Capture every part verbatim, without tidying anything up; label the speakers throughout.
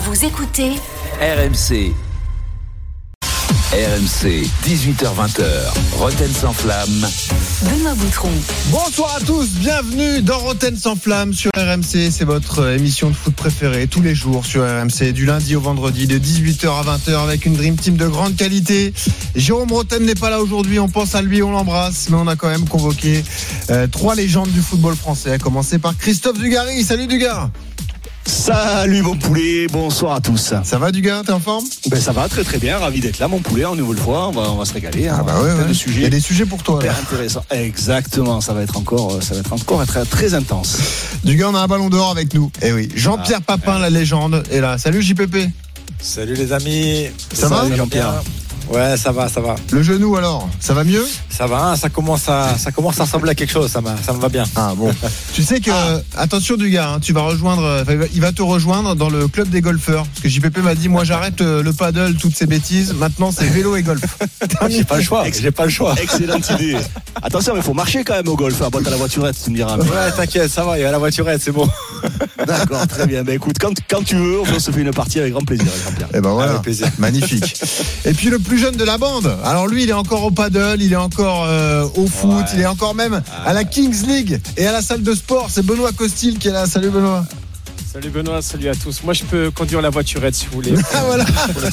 Speaker 1: Vous écoutez
Speaker 2: R M C. R M C, dix-huit heures vingt, Roten sans flamme.
Speaker 1: Benoît Boutron.
Speaker 3: Bonsoir à tous, bienvenue dans Roten sans flamme sur R M C. C'est votre émission de foot préférée tous les jours sur R M C, du lundi au vendredi de dix-huit heures à vingt heures avec une Dream Team de grande qualité. Jérôme Roten n'est pas là aujourd'hui, on pense à lui, on l'embrasse, mais on a quand même convoqué euh, trois légendes du football français, à commencer par Christophe Dugarry. Salut Dugar.
Speaker 4: Salut mon poulet, bonsoir à tous.
Speaker 3: Ça va Dugas, t'es en forme?
Speaker 4: Ben ça va très très bien, ravi d'être là mon poulet, en nouvelle fois, on va, on va se régaler.
Speaker 3: Ah bah ouais, ouais. De sujets. Il y a des sujets pour toi.
Speaker 4: Super intéressant, exactement, ça va être encore, ça va être encore très, très intense.
Speaker 3: Dugas, on a un ballon d'or avec nous. Eh oui, Jean-Pierre ah, Papin, ouais. La légende, est là. Salut J P P.
Speaker 5: Salut les amis.
Speaker 3: Ça
Speaker 5: Salut
Speaker 3: va
Speaker 5: Jean-Pierre? Ouais, ça va, ça va.
Speaker 3: Le genou alors, ça va mieux?
Speaker 5: Ça va, ça commence à, ça commence à ressembler à quelque chose, ça, ça me va bien.
Speaker 3: Ah bon. Tu sais que, ah. attention du gars, hein, tu vas rejoindre, il va te rejoindre dans le club des golfeurs. Parce que J P P m'a dit, moi j'arrête le paddle, toutes ces bêtises. Maintenant c'est vélo et golf.
Speaker 4: J'ai pas le choix. J'ai pas le choix. Excellente idée. Attention, mais il faut marcher quand même au golf. À boîte à la voiturette, tu me diras.
Speaker 5: Ouais, t'inquiète, ça va. Il y a la voiturette, c'est bon.
Speaker 4: D'accord, très bien. Ben écoute, quand, quand tu veux, on se fait une partie avec grand plaisir.
Speaker 3: Et ben voilà,
Speaker 5: avec plaisir.
Speaker 3: Magnifique. Et puis le plus jeune de la bande. Alors lui, il est encore au paddle, il est encore euh, au foot, ouais. Il est encore même à la Kings League et à la salle de sport. C'est Benoît Costil qui est là. Salut Benoît.
Speaker 6: Salut Benoît, salut à tous. Moi je peux conduire la voiturette si vous voulez.
Speaker 3: Ah voilà.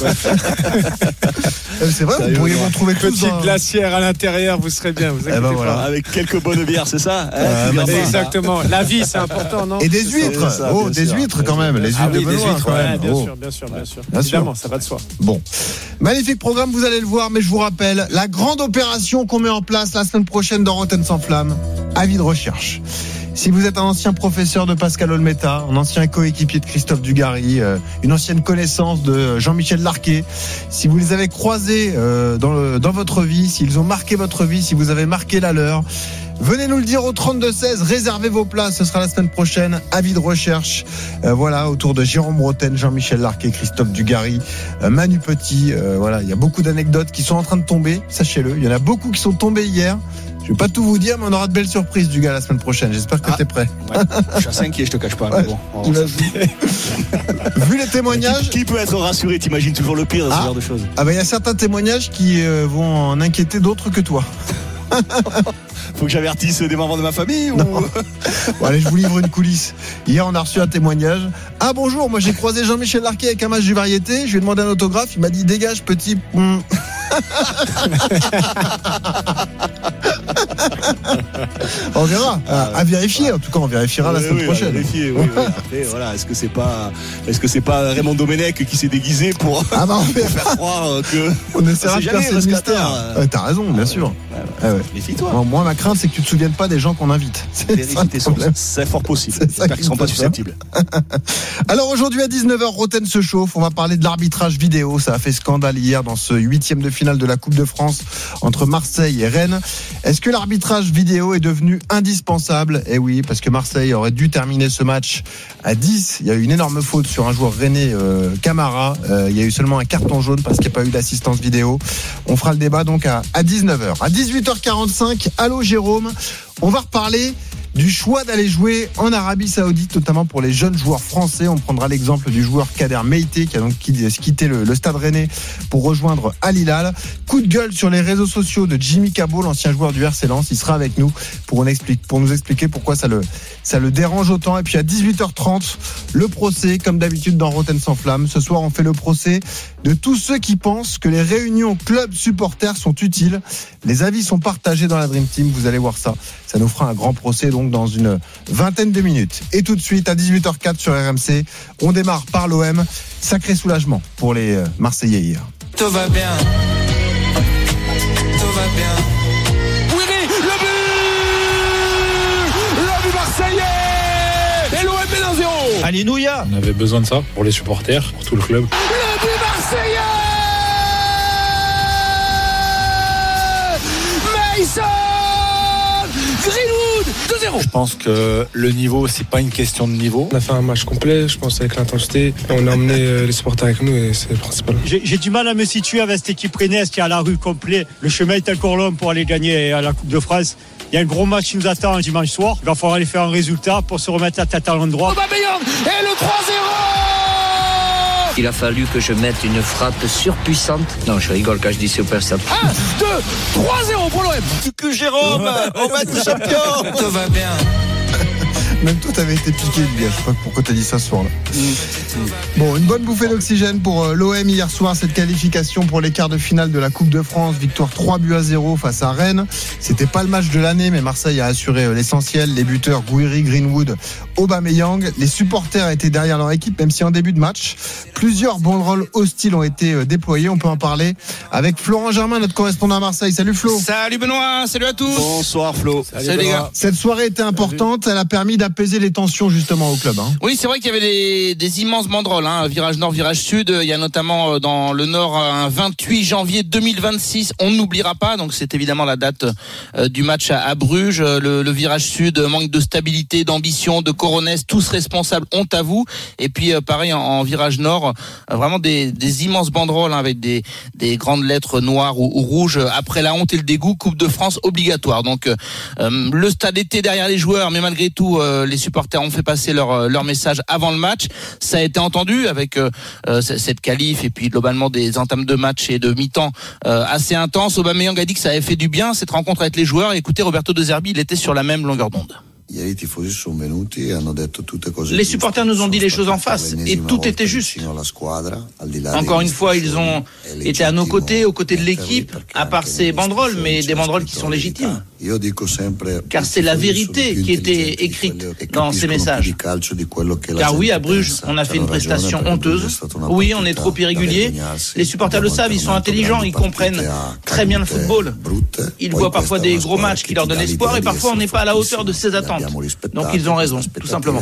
Speaker 3: C'est vrai, vous pourriez vous retrouver tous
Speaker 6: petite dans... glacière à l'intérieur, vous serez bien. Vous inquiétez eh ben voilà.
Speaker 4: pas. Avec quelques bonnes bières, c'est ça
Speaker 6: euh, hein, exactement. La vie, c'est important, non?
Speaker 3: Et des huîtres. Ça, oh, des sûr. huîtres quand même. Les huîtres ah, oui, de Benoît. Des huîtres, quand même.
Speaker 6: Ouais, bien
Speaker 3: oh.
Speaker 6: sûr, bien sûr, bien sûr.
Speaker 3: Bien
Speaker 6: Évidemment,
Speaker 3: sûr.
Speaker 6: ça va de soi.
Speaker 3: Bon, magnifique programme, vous allez le voir, mais je vous rappelle la grande opération qu'on met en place la semaine prochaine dans Roten sans flamme. Avis de recherche. Si vous êtes un ancien professeur de Pascal Olmeta, un ancien coéquipier de Christophe Dugarry, euh, une ancienne connaissance de Jean-Michel Larquet, si vous les avez croisés euh, dans, le, dans votre vie, s'ils ont marqué votre vie, si vous avez marqué la leur, venez nous le dire au trente-deux seize, réservez vos places, ce sera la semaine prochaine, avis de recherche, euh, voilà, autour de Jérôme Roten, Jean-Michel Larquet, Christophe Dugarry, euh, Manu Petit, euh, voilà, il y a beaucoup d'anecdotes qui sont en train de tomber, sachez-le, il y en a beaucoup qui sont tombés hier. Je vais pas tout vous dire, mais on aura de belles surprises du gars la semaine prochaine. J'espère que ah, t'es prêt.
Speaker 4: Ouais. Je suis assez inquiet, je te cache pas.
Speaker 3: Ouais,
Speaker 4: mais bon,
Speaker 3: vu les témoignages,
Speaker 4: qui, qui peut être rassuré? T'imagines toujours le pire dans
Speaker 3: ah,
Speaker 4: ce genre de choses.
Speaker 3: Ah ben il y a certains témoignages qui euh, vont en inquiéter d'autres que toi.
Speaker 4: Faut que j'avertisse des membres de ma famille ou...
Speaker 3: Bon, allez, je vous livre une coulisse. Hier, on a reçu un témoignage. Ah bonjour, moi j'ai croisé Jean-Michel Larquet avec un match du Variété. Je lui ai demandé un autographe. Il m'a dit dégage petit. On verra. Ah, à vérifier. En tout cas, on vérifiera oui, la semaine
Speaker 4: oui,
Speaker 3: prochaine.
Speaker 4: Vérifier, oui, oui. Après, voilà. Est-ce que c'est pas, est-ce que c'est pas Raymond Domenech qui s'est déguisé pour,
Speaker 3: ah bah,
Speaker 4: pour faire croire que
Speaker 3: on essaiera de percer le mystère. Euh... Ouais, t'as raison, bien ah, sûr. Ouais, ouais. Ah, ouais.
Speaker 4: Méfie-toi.
Speaker 3: Bon, moi, ma crainte, c'est que tu te souviennes pas des gens qu'on invite.
Speaker 4: C'est, ça, c'est fort possible. J'espère qu'ils ne seront pas susceptibles.
Speaker 3: Alors aujourd'hui à dix-neuf heures, Roten se chauffe. On va parler de l'arbitrage vidéo. Ça a fait scandale hier dans ce huitième de finale de la Coupe de France entre Marseille et Rennes. Est-ce que l'arbitrage vidéo est devenu indispensable? Eh oui, parce que Marseille aurait dû terminer ce match à dix. Il y a eu une énorme faute sur un joueur rennais, euh, Camara. Euh, il y a eu seulement un carton jaune parce qu'il n'y a pas eu d'assistance vidéo. On fera le débat donc à, à dix-neuf heures. À dix-huit heures quarante-cinq, allô Jérôme. On va reparler du choix d'aller jouer en Arabie Saoudite, notamment pour les jeunes joueurs français. On prendra l'exemple du joueur Kader Meïté qui a donc quitté le, le Stade Rennais pour rejoindre Al Hilal. Coup de gueule sur les réseaux sociaux de Jimmy Cabot, l'ancien joueur du R C Lens. Il sera avec nous pour, on explique, pour nous expliquer pourquoi ça le, ça le dérange autant. Et puis à dix-huit heures trente, le procès, comme d'habitude dans Roten sans flamme. Ce soir, on fait le procès de tous ceux qui pensent que les réunions club supporters sont utiles. Les avis sont partagés dans la Dream Team. Vous allez voir ça. Ça nous fera un grand procès donc dans une vingtaine de minutes. Et tout de suite à dix-huit heures quatre sur R M C, on démarre par l'O M. Sacré soulagement pour les Marseillais hier.
Speaker 7: Tout va bien. Tout va bien. Oui, le but. Le but marseillais. Et l'O M est dans zéro.
Speaker 3: Allez, Nouya.
Speaker 8: On avait besoin de ça pour les supporters, pour tout le club.
Speaker 7: Le but marseillais. Mason Greenwood deux zéro.
Speaker 9: Je pense que le niveau, c'est pas une question de niveau.
Speaker 8: On a fait un match complet, je pense, avec l'intensité. On a emmené les supporters avec nous et c'est le principal.
Speaker 10: J'ai, j'ai du mal à me situer avec cette équipe rennaise qui est à la rue complet. Le chemin est encore long pour aller gagner à la Coupe de France. Il y a un gros match qui nous attend un dimanche soir. Il va falloir aller faire un résultat pour se remettre la tête à l'endroit.
Speaker 7: Aubameyang et le trois zéro
Speaker 1: Il a fallu que je mette une frappe surpuissante. Non, je rigole quand je dis surpuissante.
Speaker 7: un, deux, trois zéro pour l'O M.
Speaker 4: Que Jérôme, on va être champion.
Speaker 1: Tout va bien.
Speaker 3: Même toi, t'avais été piqué, Lydia. Je sais pas pourquoi t'as dit ça ce soir-là. Bon, une bonne bouffée d'oxygène pour euh, l'O M hier soir. Cette qualification pour les quarts de finale de la Coupe de France. Victoire trois buts à zéro face à Rennes. C'était pas le match de l'année, mais Marseille a assuré euh, l'essentiel. Les buteurs Gouiri, Greenwood, Aubameyang. Les supporters étaient derrière leur équipe, même si en début de match, plusieurs banderoles hostiles ont été euh, déployées. On peut en parler avec Florent Germain, notre correspondant à Marseille. Salut Flo.
Speaker 11: Salut Benoît, salut à tous.
Speaker 4: Bonsoir Flo.
Speaker 11: Salut, salut les gars.
Speaker 3: Cette soirée était importante. Elle a permis d'apaiser les tensions justement au club. Hein.
Speaker 11: Oui, c'est vrai qu'il y avait des, des immenses banderoles, hein. Virage nord, virage sud. Il y a notamment dans le nord un vingt-huit janvier deux mille vingt-six. On n'oubliera pas. Donc c'est évidemment la date euh, du match à, à Bruges. Le, le virage sud, manque de stabilité, d'ambition, de coronesse. Tous responsables, honte à vous. Et puis euh, pareil en, en virage nord, euh, vraiment des, des immenses banderoles hein, avec des, des grandes lettres noires ou, ou rouges. Après la honte et le dégoût, Coupe de France obligatoire. Donc euh, le stade était derrière les joueurs, mais malgré tout euh, les supporters ont fait passer leur leur message avant le match. Ça a été entendu avec euh, cette qualif et puis globalement des entames de match et de mi-temps euh, assez intenses. Aubameyang a dit que ça avait fait du bien cette rencontre avec les joueurs. Et écoutez, Roberto De Zerbi, il était sur la même longueur d'onde.
Speaker 12: Les supporters nous ont dit les choses en face et tout était juste. Encore une fois, ils ont été à nos côtés, aux côtés de l'équipe, à part ces banderoles, mais des banderoles qui sont légitimes. Car c'est la vérité qui était écrite dans ces messages. Car oui, à Bruges, on a fait une prestation honteuse. Oui, on est trop irrégulier. Les supporters le savent, ils sont intelligents, ils comprennent très bien le football. Ils voient parfois des gros matchs qui leur donnent espoir et parfois on n'est pas à la hauteur de ces attentes. Donc ils ont raison, tout simplement.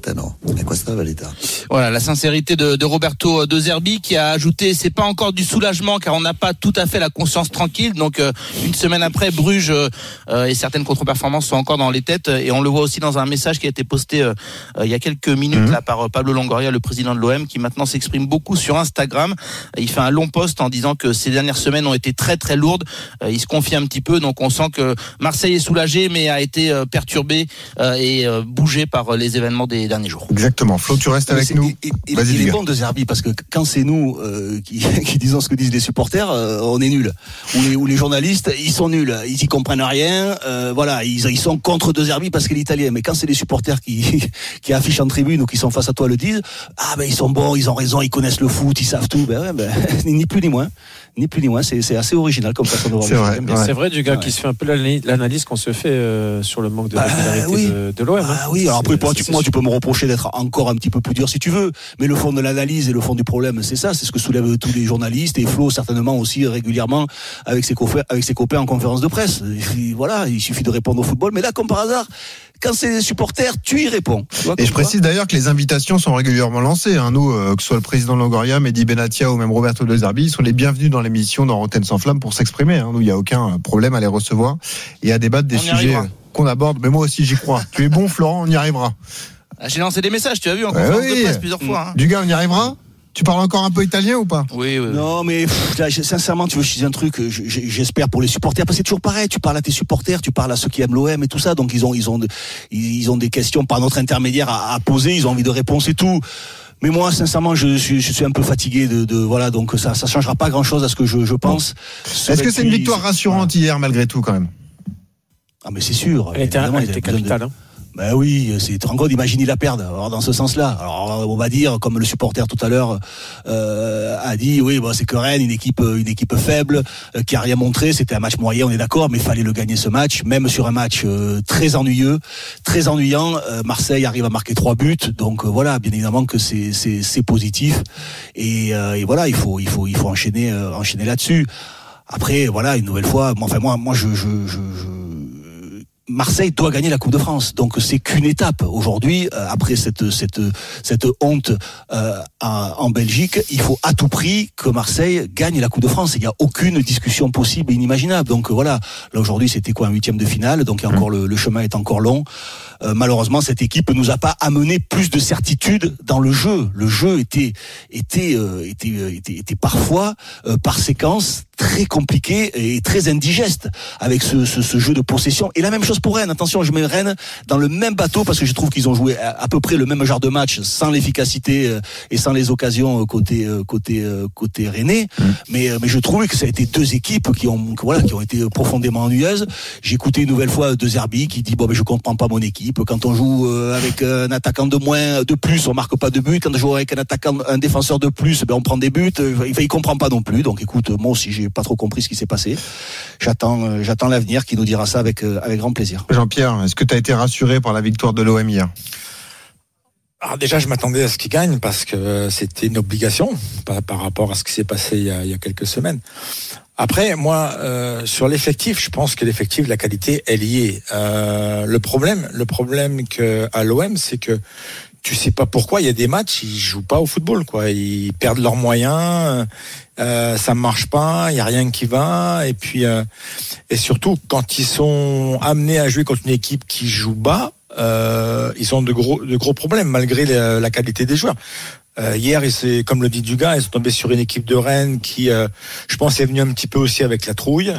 Speaker 11: Voilà, la sincérité de, de Roberto De Zerbi qui a ajouté, c'est pas encore du soulagement car on n'a pas tout à fait la conscience tranquille. Donc euh, une semaine après, Bruges euh, et certaines contre-performances sont encore dans les têtes et on le voit aussi dans un message qui a été posté euh, euh, il y a quelques minutes mmh. là par euh, Pablo Longoria, le président de l'O M, qui maintenant s'exprime beaucoup sur Instagram. Il fait un long post en disant que ces dernières semaines ont été très très lourdes. Euh, il se confie un petit peu, donc on sent que Marseille est soulagé mais a été euh, perturbé Euh, et euh, bougé par euh, les événements des derniers jours.
Speaker 3: Exactement. Flo, tu restes avec nous.
Speaker 4: Il, il, il est bon De Zerbi parce que quand c'est nous euh, qui, qui disons ce que disent les supporters, euh, on est nuls. Ou les, ou les journalistes, ils sont nuls. Ils y comprennent rien. Euh, voilà, ils, ils sont contre De Zerbi parce qu'il est italien. Mais quand c'est les supporters qui, qui affichent en tribune ou qui sont face à toi le disent, ah ben ils sont bons, ils ont raison, ils connaissent le foot, ils savent tout. Ben ouais, ben ni plus ni moins. Ni plus ni moins, c'est, c'est assez original comme façon de voir.
Speaker 6: C'est vrai, ouais. C'est vrai du gars ouais. qui se fait un peu l'analyse qu'on se fait euh, sur le manque de régularité
Speaker 4: bah, oui.
Speaker 6: de, de l'O M. Hein.
Speaker 4: Ah oui, alors après, moi, tu, moi tu peux me reprocher d'être encore un petit peu plus dur si tu veux, mais le fond de l'analyse et le fond du problème, c'est ça, c'est ce que soulèvent tous les journalistes et Flo certainement aussi régulièrement avec ses copains, avec ses copains en conférence de presse. Et voilà, il suffit de répondre au football, mais là, comme par hasard, quand c'est des supporters, tu y réponds. Tu vois,
Speaker 3: et je précise d'ailleurs que les invitations sont régulièrement lancées. Hein. Nous, euh, que ce soit le président Longoria, Mehdi Benatia ou même Roberto De Zerbi, ils sont les bienvenus dans l'émission dans Rotten sans flamme pour s'exprimer. Hein. Nous, il n'y a aucun problème à les recevoir et à débattre des
Speaker 11: on
Speaker 3: sujets qu'on aborde. Mais moi aussi, j'y crois. Tu es bon, Florent, on y arrivera.
Speaker 11: Ah, j'ai lancé des messages, tu as vu, en conférence oui. de presse plusieurs fois. Hein.
Speaker 3: Du gars, on y arrivera ? Tu parles encore un peu italien ou pas ?
Speaker 11: Oui, oui.
Speaker 4: Non, mais pff, là, sincèrement, tu veux, je dis un truc, j'espère pour les supporters, parce que c'est toujours pareil. Tu parles à tes supporters, tu parles à ceux qui aiment l'O M et tout ça, donc ils ont, ils ont, ils ont des questions par notre intermédiaire à, à poser, ils ont envie de réponses et tout. Mais moi, sincèrement, je suis, je suis un peu fatigué de, de voilà, donc ça, ça changera pas grand-chose à ce que je, je pense.
Speaker 3: Bon. Est-ce que c'est une victoire rassurante voilà. hier malgré tout quand même ?
Speaker 4: Ah, mais c'est sûr.
Speaker 6: Elle était, elle était capitale. De... Hein.
Speaker 4: Ben oui, c'est trop grand d'imaginer la perdre. Alors dans ce sens-là, alors on va dire comme le supporter tout à l'heure euh, a dit, oui, bon, c'est que Rennes, une équipe, une équipe faible euh, qui a rien montré. C'était un match moyen, on est d'accord, mais il fallait le gagner ce match, même sur un match euh, très ennuyeux, très ennuyant. Euh, Marseille arrive à marquer trois buts, donc euh, voilà, bien évidemment que c'est c'est, c'est positif. Et, euh, et voilà, il faut il faut il faut enchaîner euh, enchaîner là-dessus. Après, voilà, une nouvelle fois, enfin moi moi je je je, je Marseille doit gagner la Coupe de France, donc c'est qu'une étape aujourd'hui. Euh, après cette cette cette honte euh, à, en Belgique, il faut à tout prix que Marseille gagne la Coupe de France. Il n'y a aucune discussion possible et inimaginable. Donc euh, voilà, là aujourd'hui c'était quoi un huitième de finale, donc encore le, le chemin est encore long. Euh, malheureusement, cette équipe nous a pas amené plus de certitude dans le jeu. Le jeu était était euh, était, était était parfois euh, par séquence très compliqué et très indigeste avec ce, ce, ce jeu de possession. Et la même chose pour Rennes. Attention, je mets Rennes dans le même bateau parce que je trouve qu'ils ont joué à, à peu près le même genre de match sans l'efficacité et sans les occasions côté côté côté rennais. Mmh. Mais mais je trouvais que ça a été deux équipes qui ont voilà qui ont été profondément ennuyeuses. J'ai écouté une nouvelle fois De Zerbi qui dit bon ben je comprends pas mon équipe. Quand on joue avec un attaquant de moins, de plus, on marque pas de but. Quand on joue avec un attaquant, un défenseur de plus, ben on prend des buts. Il, il comprend pas non plus. Donc écoute, moi aussi j'ai pas trop compris ce qui s'est passé. J'attends, euh, j'attends l'avenir qui nous dira ça avec, euh, avec grand plaisir.
Speaker 3: Jean-Pierre, est-ce que tu as été rassuré par la victoire de l'O M hier ?
Speaker 9: Alors déjà, je m'attendais à ce qu'il gagne parce que c'était une obligation par, par rapport à ce qui s'est passé il y a, il y a quelques semaines. Après, moi, euh, sur l'effectif, je pense que l'effectif, la qualité, elle y est. Euh, le problème, le problème que à l'O M, c'est que tu sais pas pourquoi il y a des matchs, ils jouent pas au football, quoi. Ils perdent leurs moyens, euh, ça marche pas, il y a rien qui va. Et puis, euh, et surtout quand ils sont amenés à jouer contre une équipe qui joue bas, euh, ils ont de gros, de gros problèmes malgré la, la qualité des joueurs. Euh, hier, c'est comme le dit Dugas, ils sont tombés sur une équipe de Rennes qui, euh, je pense, est venue un petit peu aussi avec la trouille.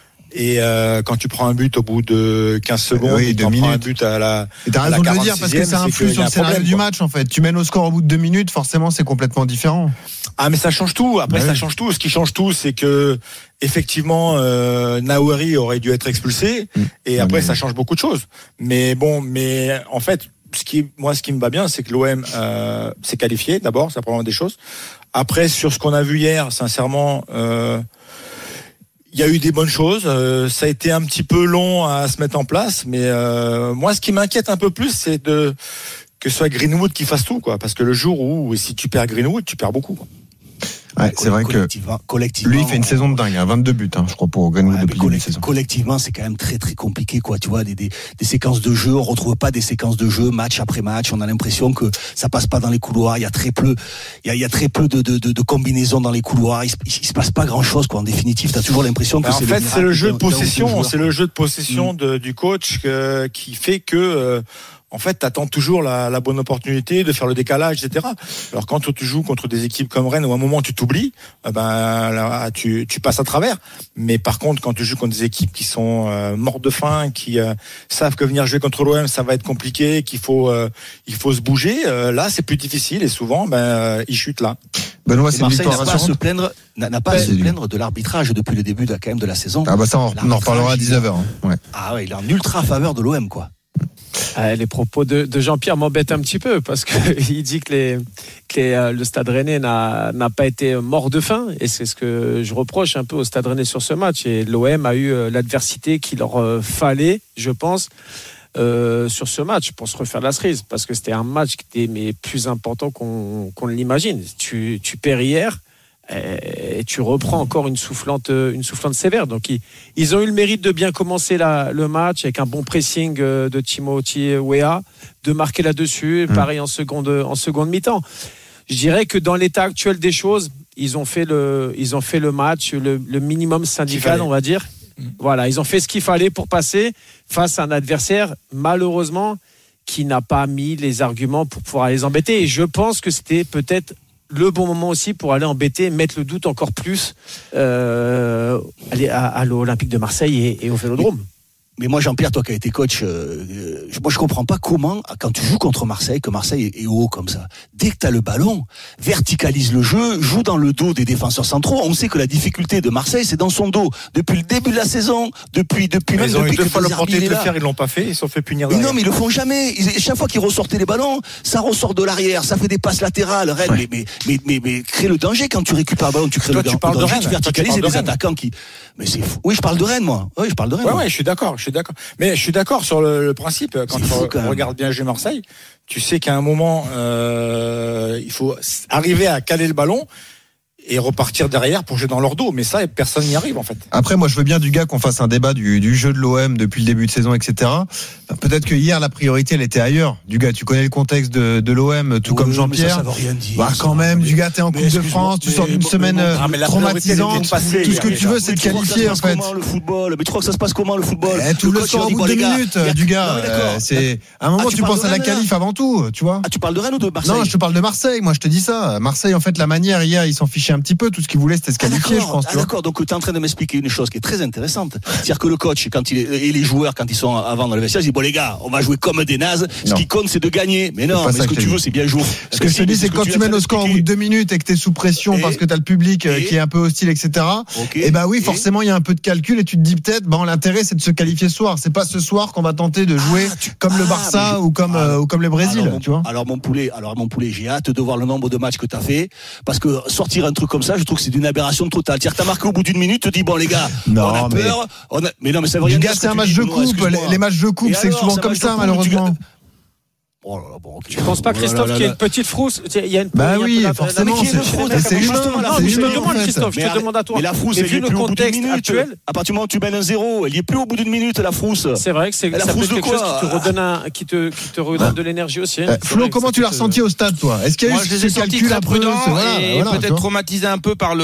Speaker 9: Et euh, quand tu prends un but au bout de quinze secondes,
Speaker 3: oui,
Speaker 9: tu prends un but à la.
Speaker 3: Et t'as raison de le dire parce que ça influe sur le scénario problème, du quoi. match en fait. Tu mènes au score au bout de deux minutes, forcément c'est complètement différent.
Speaker 9: Ah mais ça change tout. Après bah ça oui. change tout. Ce qui change tout, c'est que effectivement euh, Naouari aurait dû être expulsé. Mmh. Et après mmh. ça change beaucoup de choses. Mais bon, mais en fait, ce qui moi ce qui me va bien, c'est que l'O M euh, s'est qualifié. D'abord, c'est la première des choses. Après, sur ce qu'on a vu hier, sincèrement. Euh, Il y a eu des bonnes choses, euh, ça a été un petit peu long à se mettre en place, mais euh, moi ce qui m'inquiète un peu plus, c'est de que ce soit Greenwood qui fasse tout, quoi, parce que le jour où si tu perds Greenwood, tu perds beaucoup.
Speaker 3: Ouais, c'est vrai que
Speaker 4: collectivement,
Speaker 3: lui il fait une saison de dingue, hein, vingt-deux buts, hein, je crois pour Greenwood
Speaker 4: ouais,
Speaker 3: depuis
Speaker 4: collect-
Speaker 3: la saison.
Speaker 4: Collectivement, c'est quand même très très compliqué, quoi. Tu vois, des, des des séquences de jeu, on retrouve pas des séquences de jeu match après match. On a l'impression que ça passe pas dans les couloirs. Il y a très peu, il y a il y a très peu de de de, de combinaisons dans les couloirs. Il, il, il se passe pas grand chose, quoi. En définitive, t'as toujours l'impression que
Speaker 9: bah
Speaker 4: c'est.
Speaker 9: En fait,
Speaker 4: le
Speaker 9: c'est le jeu de possession,
Speaker 4: de
Speaker 9: c'est le jeu de possession mmh. de, du coach que, qui fait que. Euh, En fait, t'attends toujours la, la bonne opportunité de faire le décalage, et cetera. Alors quand tu joues contre des équipes comme Rennes, où à un moment tu t'oublies, ben là, tu, tu passes à travers. Mais par contre, quand tu joues contre des équipes qui sont euh, mortes de faim, qui euh, savent que venir jouer contre l'O M, ça va être compliqué, qu'il faut, euh, il faut se bouger, euh, là c'est plus difficile et souvent, ben euh, ils chutent là.
Speaker 3: Benoît, c'est
Speaker 4: Marseille
Speaker 3: une
Speaker 4: n'a pas à se plaindre, n'a, n'a pas ouais, à se plaindre de l'arbitrage depuis le début de, quand même de la saison.
Speaker 3: Ah bah ça, on, on en reparlera à dix-neuf heures. Hein. Ouais.
Speaker 4: Ah ouais, il est en ultra faveur de l'O M, quoi.
Speaker 6: Ah, les propos de, de Jean-Pierre m'embêtent un petit peu parce qu'il dit que, les, que les, euh, le Stade Rennais n'a, n'a pas été mort de faim et c'est ce que je reproche un peu au Stade Rennais sur ce match. Et l'O M a eu euh, l'adversité qu'il leur euh, fallait, je pense, euh, sur ce match pour se refaire la cerise parce que c'était un match qui était mais, plus important qu'on, qu'on ne l'imagine. Tu, tu perds hier. Et tu reprends encore une soufflante, une soufflante sévère. Donc ils, ils ont eu le mérite de bien commencer la, le match avec un bon pressing de Timothy Weah, de marquer là-dessus. Mmh. Pareil en seconde, en seconde mi-temps. Je dirais que dans l'état actuel des choses, ils ont fait le, ils ont fait le match, le, le minimum syndical, on va dire. Mmh. Voilà, ils ont fait ce qu'il fallait pour passer face à un adversaire, malheureusement, qui n'a pas mis les arguments pour pouvoir les embêter. Et je pense que c'était peut-être le bon moment aussi pour aller embêter, mettre le doute encore plus euh, aller à, à l'Olympique de Marseille et, et au Vélodrome.
Speaker 4: Mais moi, Jean-Pierre, toi qui as été coach, euh, moi je comprends pas comment, quand tu joues contre Marseille, que Marseille est, est haut comme ça. Dès que tu as le ballon, verticalise le jeu, joue dans le dos des défenseurs centraux. On sait que la difficulté de Marseille, c'est dans son dos. Depuis le début de la saison, depuis depuis
Speaker 9: mais
Speaker 4: même
Speaker 9: ils ont
Speaker 4: depuis
Speaker 9: eu deux
Speaker 4: que
Speaker 9: fois l'opportunité de le
Speaker 4: là.
Speaker 9: faire, ils l'ont pas fait, ils se sont fait punir.
Speaker 4: Mais non, mais ils le font jamais. Ils, chaque fois qu'ils ressortaient les ballons, ça ressort de l'arrière, ça fait des passes latérales. Rennes, ouais. mais, mais mais mais mais crée le danger quand tu récupères le ballon, tu crées
Speaker 9: toi,
Speaker 4: le,
Speaker 9: tu parles
Speaker 4: le danger,
Speaker 9: de Rennes,
Speaker 4: tu verticalises et des attaquants qui. Mais c'est fou. Oui, je parle de Rennes, moi. Oui, je parle de Rennes.
Speaker 9: Ouais,
Speaker 4: moi.
Speaker 9: ouais, je suis d'accord, je suis d'accord. Mais je suis d'accord sur le, le principe. Quand c'est tu fou, quand regardes bien jouer Marseille, tu sais qu'à un moment, euh, il faut arriver à caler le ballon et repartir derrière pour jouer dans leur dos. Mais ça, personne n'y arrive en fait.
Speaker 3: Après, moi, je veux bien du gars qu'on fasse un débat du, du jeu de l'O M depuis le début de saison, et cetera. Peut-être que hier, la priorité, elle était ailleurs. Du gars, tu connais le contexte de, de l'O M, tout oui, comme Jean-Pierre.
Speaker 4: Ça, ça veut rien dire.
Speaker 3: Bah, quand même, du gars, t'es en Coupe de France, tu sors d'une semaine ah, traumatisante. Passée, tout ce que tu veux, c'est de qualifier en fait.
Speaker 4: Le football. Mais tu crois que ça se passe comment le football?
Speaker 3: Eh, tout le score au bout de deux minutes, du gars. C'est à un moment, tu penses à la qualif avant tout, tu vois.
Speaker 4: Ah, tu parles de Rennes ou de Marseille?
Speaker 3: Non, je te parle de Marseille. Moi, je te dis ça. Marseille, en fait, la manière hier, ils s'en fichaient un un petit peu. Tout ce qu'ils voulaient, c'était se qualifier,
Speaker 4: ah,
Speaker 3: je pense.
Speaker 4: Ah, d'accord, donc tu es en train de m'expliquer une chose qui est très intéressante. C'est-à-dire que le coach, quand il est, et les joueurs, quand ils sont avant dans le vestiaire, ils disent bon les gars, on va jouer comme des nazes. Ce qui compte, c'est de gagner. Mais non, mais ce que, que tu veux, c'est bien jouer.
Speaker 3: Ce que je te dis, c'est quand tu mènes au score au bout de deux minutes et que tu es sous pression et parce que tu as le public et qui est un peu hostile, et cetera. Okay. Et bah oui, forcément, il y a un peu de calcul et tu te dis peut-être, bah, l'intérêt, c'est de se qualifier ce soir. C'est pas ce soir qu'on va tenter de jouer ah, tu... comme ah, le Barça je... ou comme, ah, euh, ou comme le Brésil,
Speaker 4: alors, mon,
Speaker 3: tu vois.
Speaker 4: Alors, mon poulet, alors, mon poulet, j'ai hâte de voir le nombre de matchs que tu as fait. Parce que sortir un truc comme ça, je trouve que c'est d'une aberration totale. C'est-à-dire que tu as marqué au bout d'une minute, tu te dis, bon, les gars,
Speaker 3: non,
Speaker 4: on a
Speaker 3: mais...
Speaker 4: peur. On a... Mais non, mais ça veut rien dire.
Speaker 3: C'est un match de coupe. Les matchs de coupe, c'est souvent comme ça, malheureusement.
Speaker 4: Oh là là, bon, okay.
Speaker 6: Tu ne penses pas, Christophe, oh là là là. qu'il y a une petite frousse? Il y a une
Speaker 3: Bah oui, forcément.
Speaker 6: C'est humain.
Speaker 3: C'est humain.
Speaker 6: Je te demande, Christophe, je te demande à toi.
Speaker 4: Mais la frousse, elle est plus au bout d'une minute. À partir du moment où tu mènes un zéro, elle y est plus au bout d'une minute, la frousse.
Speaker 6: C'est vrai que c'est ça peut être quelque chose qui te redonne un, qui te, qui te redonne de l'énergie aussi.
Speaker 3: Flo, comment tu l'as ressenti au stade, toi? Est-ce qu'il y a eu ce calcul un peu
Speaker 11: et peut-être traumatisé un peu par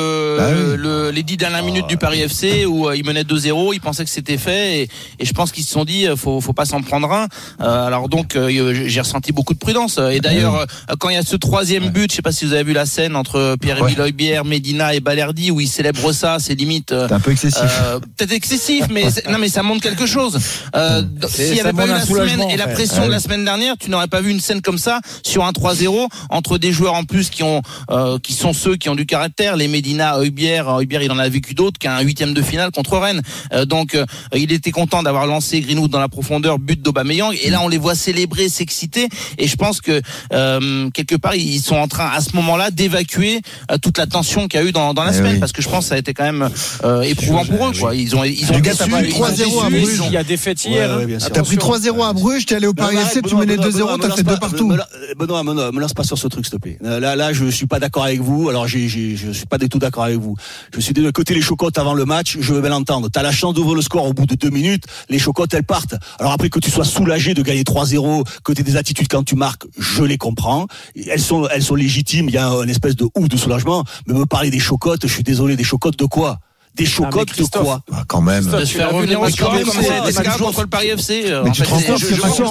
Speaker 11: le les dix dernières minutes du Paris F C où ils menaient deux zéro, ils pensaient que c'était fait et je pense qu'ils se sont dit faut faut pas s'en prendre un. Alors donc j'ai ressenti beaucoup de prudence. Et d'ailleurs, ouais. quand il y a ce troisième but, je sais pas si vous avez vu la scène entre Pierre-Emile ouais. Heubière, Medina et Balerdi où il célèbre ça, c'est limite.
Speaker 3: C'est un peu excessif.
Speaker 11: Euh, peut-être excessif, mais non, mais ça montre quelque chose. Euh, S'il n'y avait pas eu la semaine et la pression ouais. de la semaine dernière, tu n'aurais pas vu une scène comme ça sur un trois zéro entre des joueurs en plus qui ont, euh, qui sont ceux qui ont du caractère. Les Medina, Heubière, Heubière, il en a vécu d'autres qu'un huitième de finale contre Rennes. Euh, donc, euh, il était content d'avoir lancé Greenwood dans la profondeur, but d'Aubameyang. Et là, on les voit célébrer, s'exciter. Et je pense que euh, quelque part ils sont en train à ce moment-là d'évacuer euh, toute la tension qu'il y a eu dans, dans la eh semaine oui. parce que je pense que ça a été quand même euh, éprouvant pour eux quoi. Ils ont ils ont
Speaker 3: déçu, pris trois zéro à Bruges.
Speaker 6: Il y a des fêtes hier. Ouais, ouais,
Speaker 3: t'as pris trois zéro à Bruges, t'es allé au Paris F C, tu menais deux zéro, t'as fait deux partout.
Speaker 4: Benoît, Benoît, me lance pas sur ce truc s'il te plaît. Là là je suis pas d'accord avec vous. Alors j'ai j'ai je suis pas du tout d'accord avec vous. Je suis de côté les chocottes avant le match, je veux bien l'entendre. T'as la chance d'ouvrir le score au bout de deux minutes, les chocottes elles partent. Alors après que tu sois soulagé de gagner trois zéro, que t'aies des attitudes quand tu marques, je les comprends. Elles sont, elles sont légitimes. Il y a une espèce de ouf de soulagement. Mais me parler des chocottes, je suis désolé, des chocottes de quoi? Des chocottes ah, de quoi?
Speaker 3: Ah, quand même.
Speaker 11: De faire revenir au score comme ça, des matchs contre le Paris F C.
Speaker 3: Mais tu te rends compte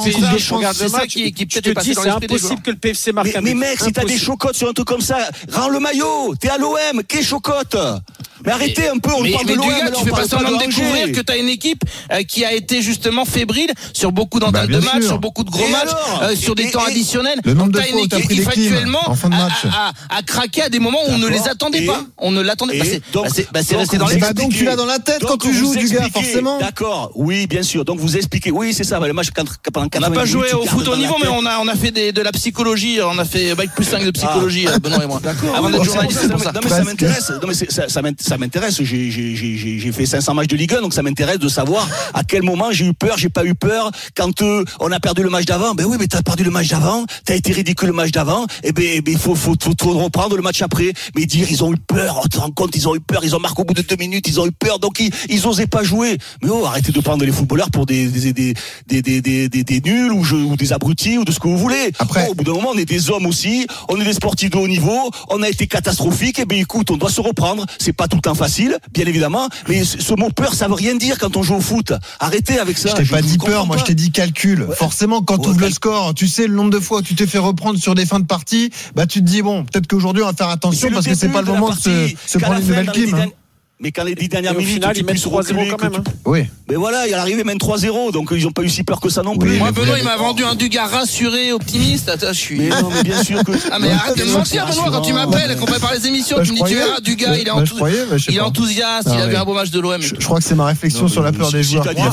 Speaker 3: que
Speaker 11: c'est ça qui peut-être est passé dans l'esprit des joueurs.
Speaker 6: C'est impossible que le P F C marque un but.
Speaker 4: Mais mec, si t'as des chocottes sur un truc comme ça, rends le maillot. T'es à l'O M, qu'est chocotte? Mais arrêtez un peu, on
Speaker 11: mais,
Speaker 4: parle
Speaker 11: mais
Speaker 4: de l'O M.
Speaker 11: Gars, tu fais pas semblant de découvrir que t'as une équipe euh, qui a été justement fébrile sur beaucoup d'ententes bah, de matchs, sur beaucoup de gros et matchs, euh, sur des et, temps et, additionnels.
Speaker 3: Le nombre de
Speaker 11: t'as
Speaker 3: fois
Speaker 11: une équipe qui factuellement a craqué à des moments où on ne les attendait pas. On ne l'attendait pas. C'est resté dans les.
Speaker 3: Donc tu l'as dans la tête quand tu joues du gars, forcément.
Speaker 4: D'accord, oui, bien sûr. Donc vous expliquez. Oui, c'est ça. Le match pendant
Speaker 11: on n'a pas joué au foot au niveau, mais on a on a fait de la psychologie. On a fait bac plus cinq de psychologie, Benoît et moi. Avant d'être journaliste, c'est pour ça.
Speaker 4: Non mais ça m'intéresse. Non mais ça m'intéresse. J'ai J'ai, j'ai, j'ai fait cinq cents matchs de Ligue un, donc ça m'intéresse de savoir à quel moment j'ai eu peur, j'ai pas eu peur. Quand euh, on a perdu le match d'avant, ben oui, mais t'as perdu le match d'avant, t'as été ridicule le match d'avant, et ben il ben, faut, faut, faut, faut reprendre le match après. Mais dire ils ont eu peur, on te rend compte, ils ont eu peur, ils ont marqué au bout de deux minutes, ils ont eu peur, donc ils, ils osaient pas jouer. Mais oh, arrêtez de prendre les footballeurs pour des des des des des des, des, des nuls ou, je, ou des abrutis ou de ce que vous voulez. Après, oh, au bout d'un moment, on est des hommes aussi, on est des sportifs de haut niveau, on a été catastrophique, et ben écoute, on doit se reprendre. C'est pas tout le temps facile, bien évidemment. Mais ce mot peur, ça veut rien dire quand on joue au foot. Arrêtez avec ça.
Speaker 3: Je t'ai pas dit peur, moi je t'ai dit calcul. Ouais. Forcément, quand tu ouvres le score, tu sais le nombre de fois où tu t'es fait reprendre sur des fins de partie, bah tu te dis bon, peut-être qu'aujourd'hui on va faire attention parce que c'est pas le moment de se, se prendre une nouvelle clim. Hein.
Speaker 4: Mais quand les dix dernières minutes,
Speaker 6: final, ils mettent trois zéro quand même.
Speaker 3: Tu... Oui.
Speaker 4: Mais voilà, il y a l'arrivée même trois zéro, donc ils ont pas eu si peur que ça non plus.
Speaker 11: Oui, moi, Benoît, il m'a vendu un Dugas rassuré, optimiste. Attends, je suis.
Speaker 4: Mais non, mais bien sûr que.
Speaker 11: Ah, mais arrête de mentir, Benoît, quand tu m'appelles, qu'on prépare les émissions, tu me dis, tu verras, Dugas, il est enthousiaste, il a vu un beau match de l'O M.
Speaker 3: Je crois que c'est ma réflexion sur la peur des joueurs.
Speaker 5: Moi,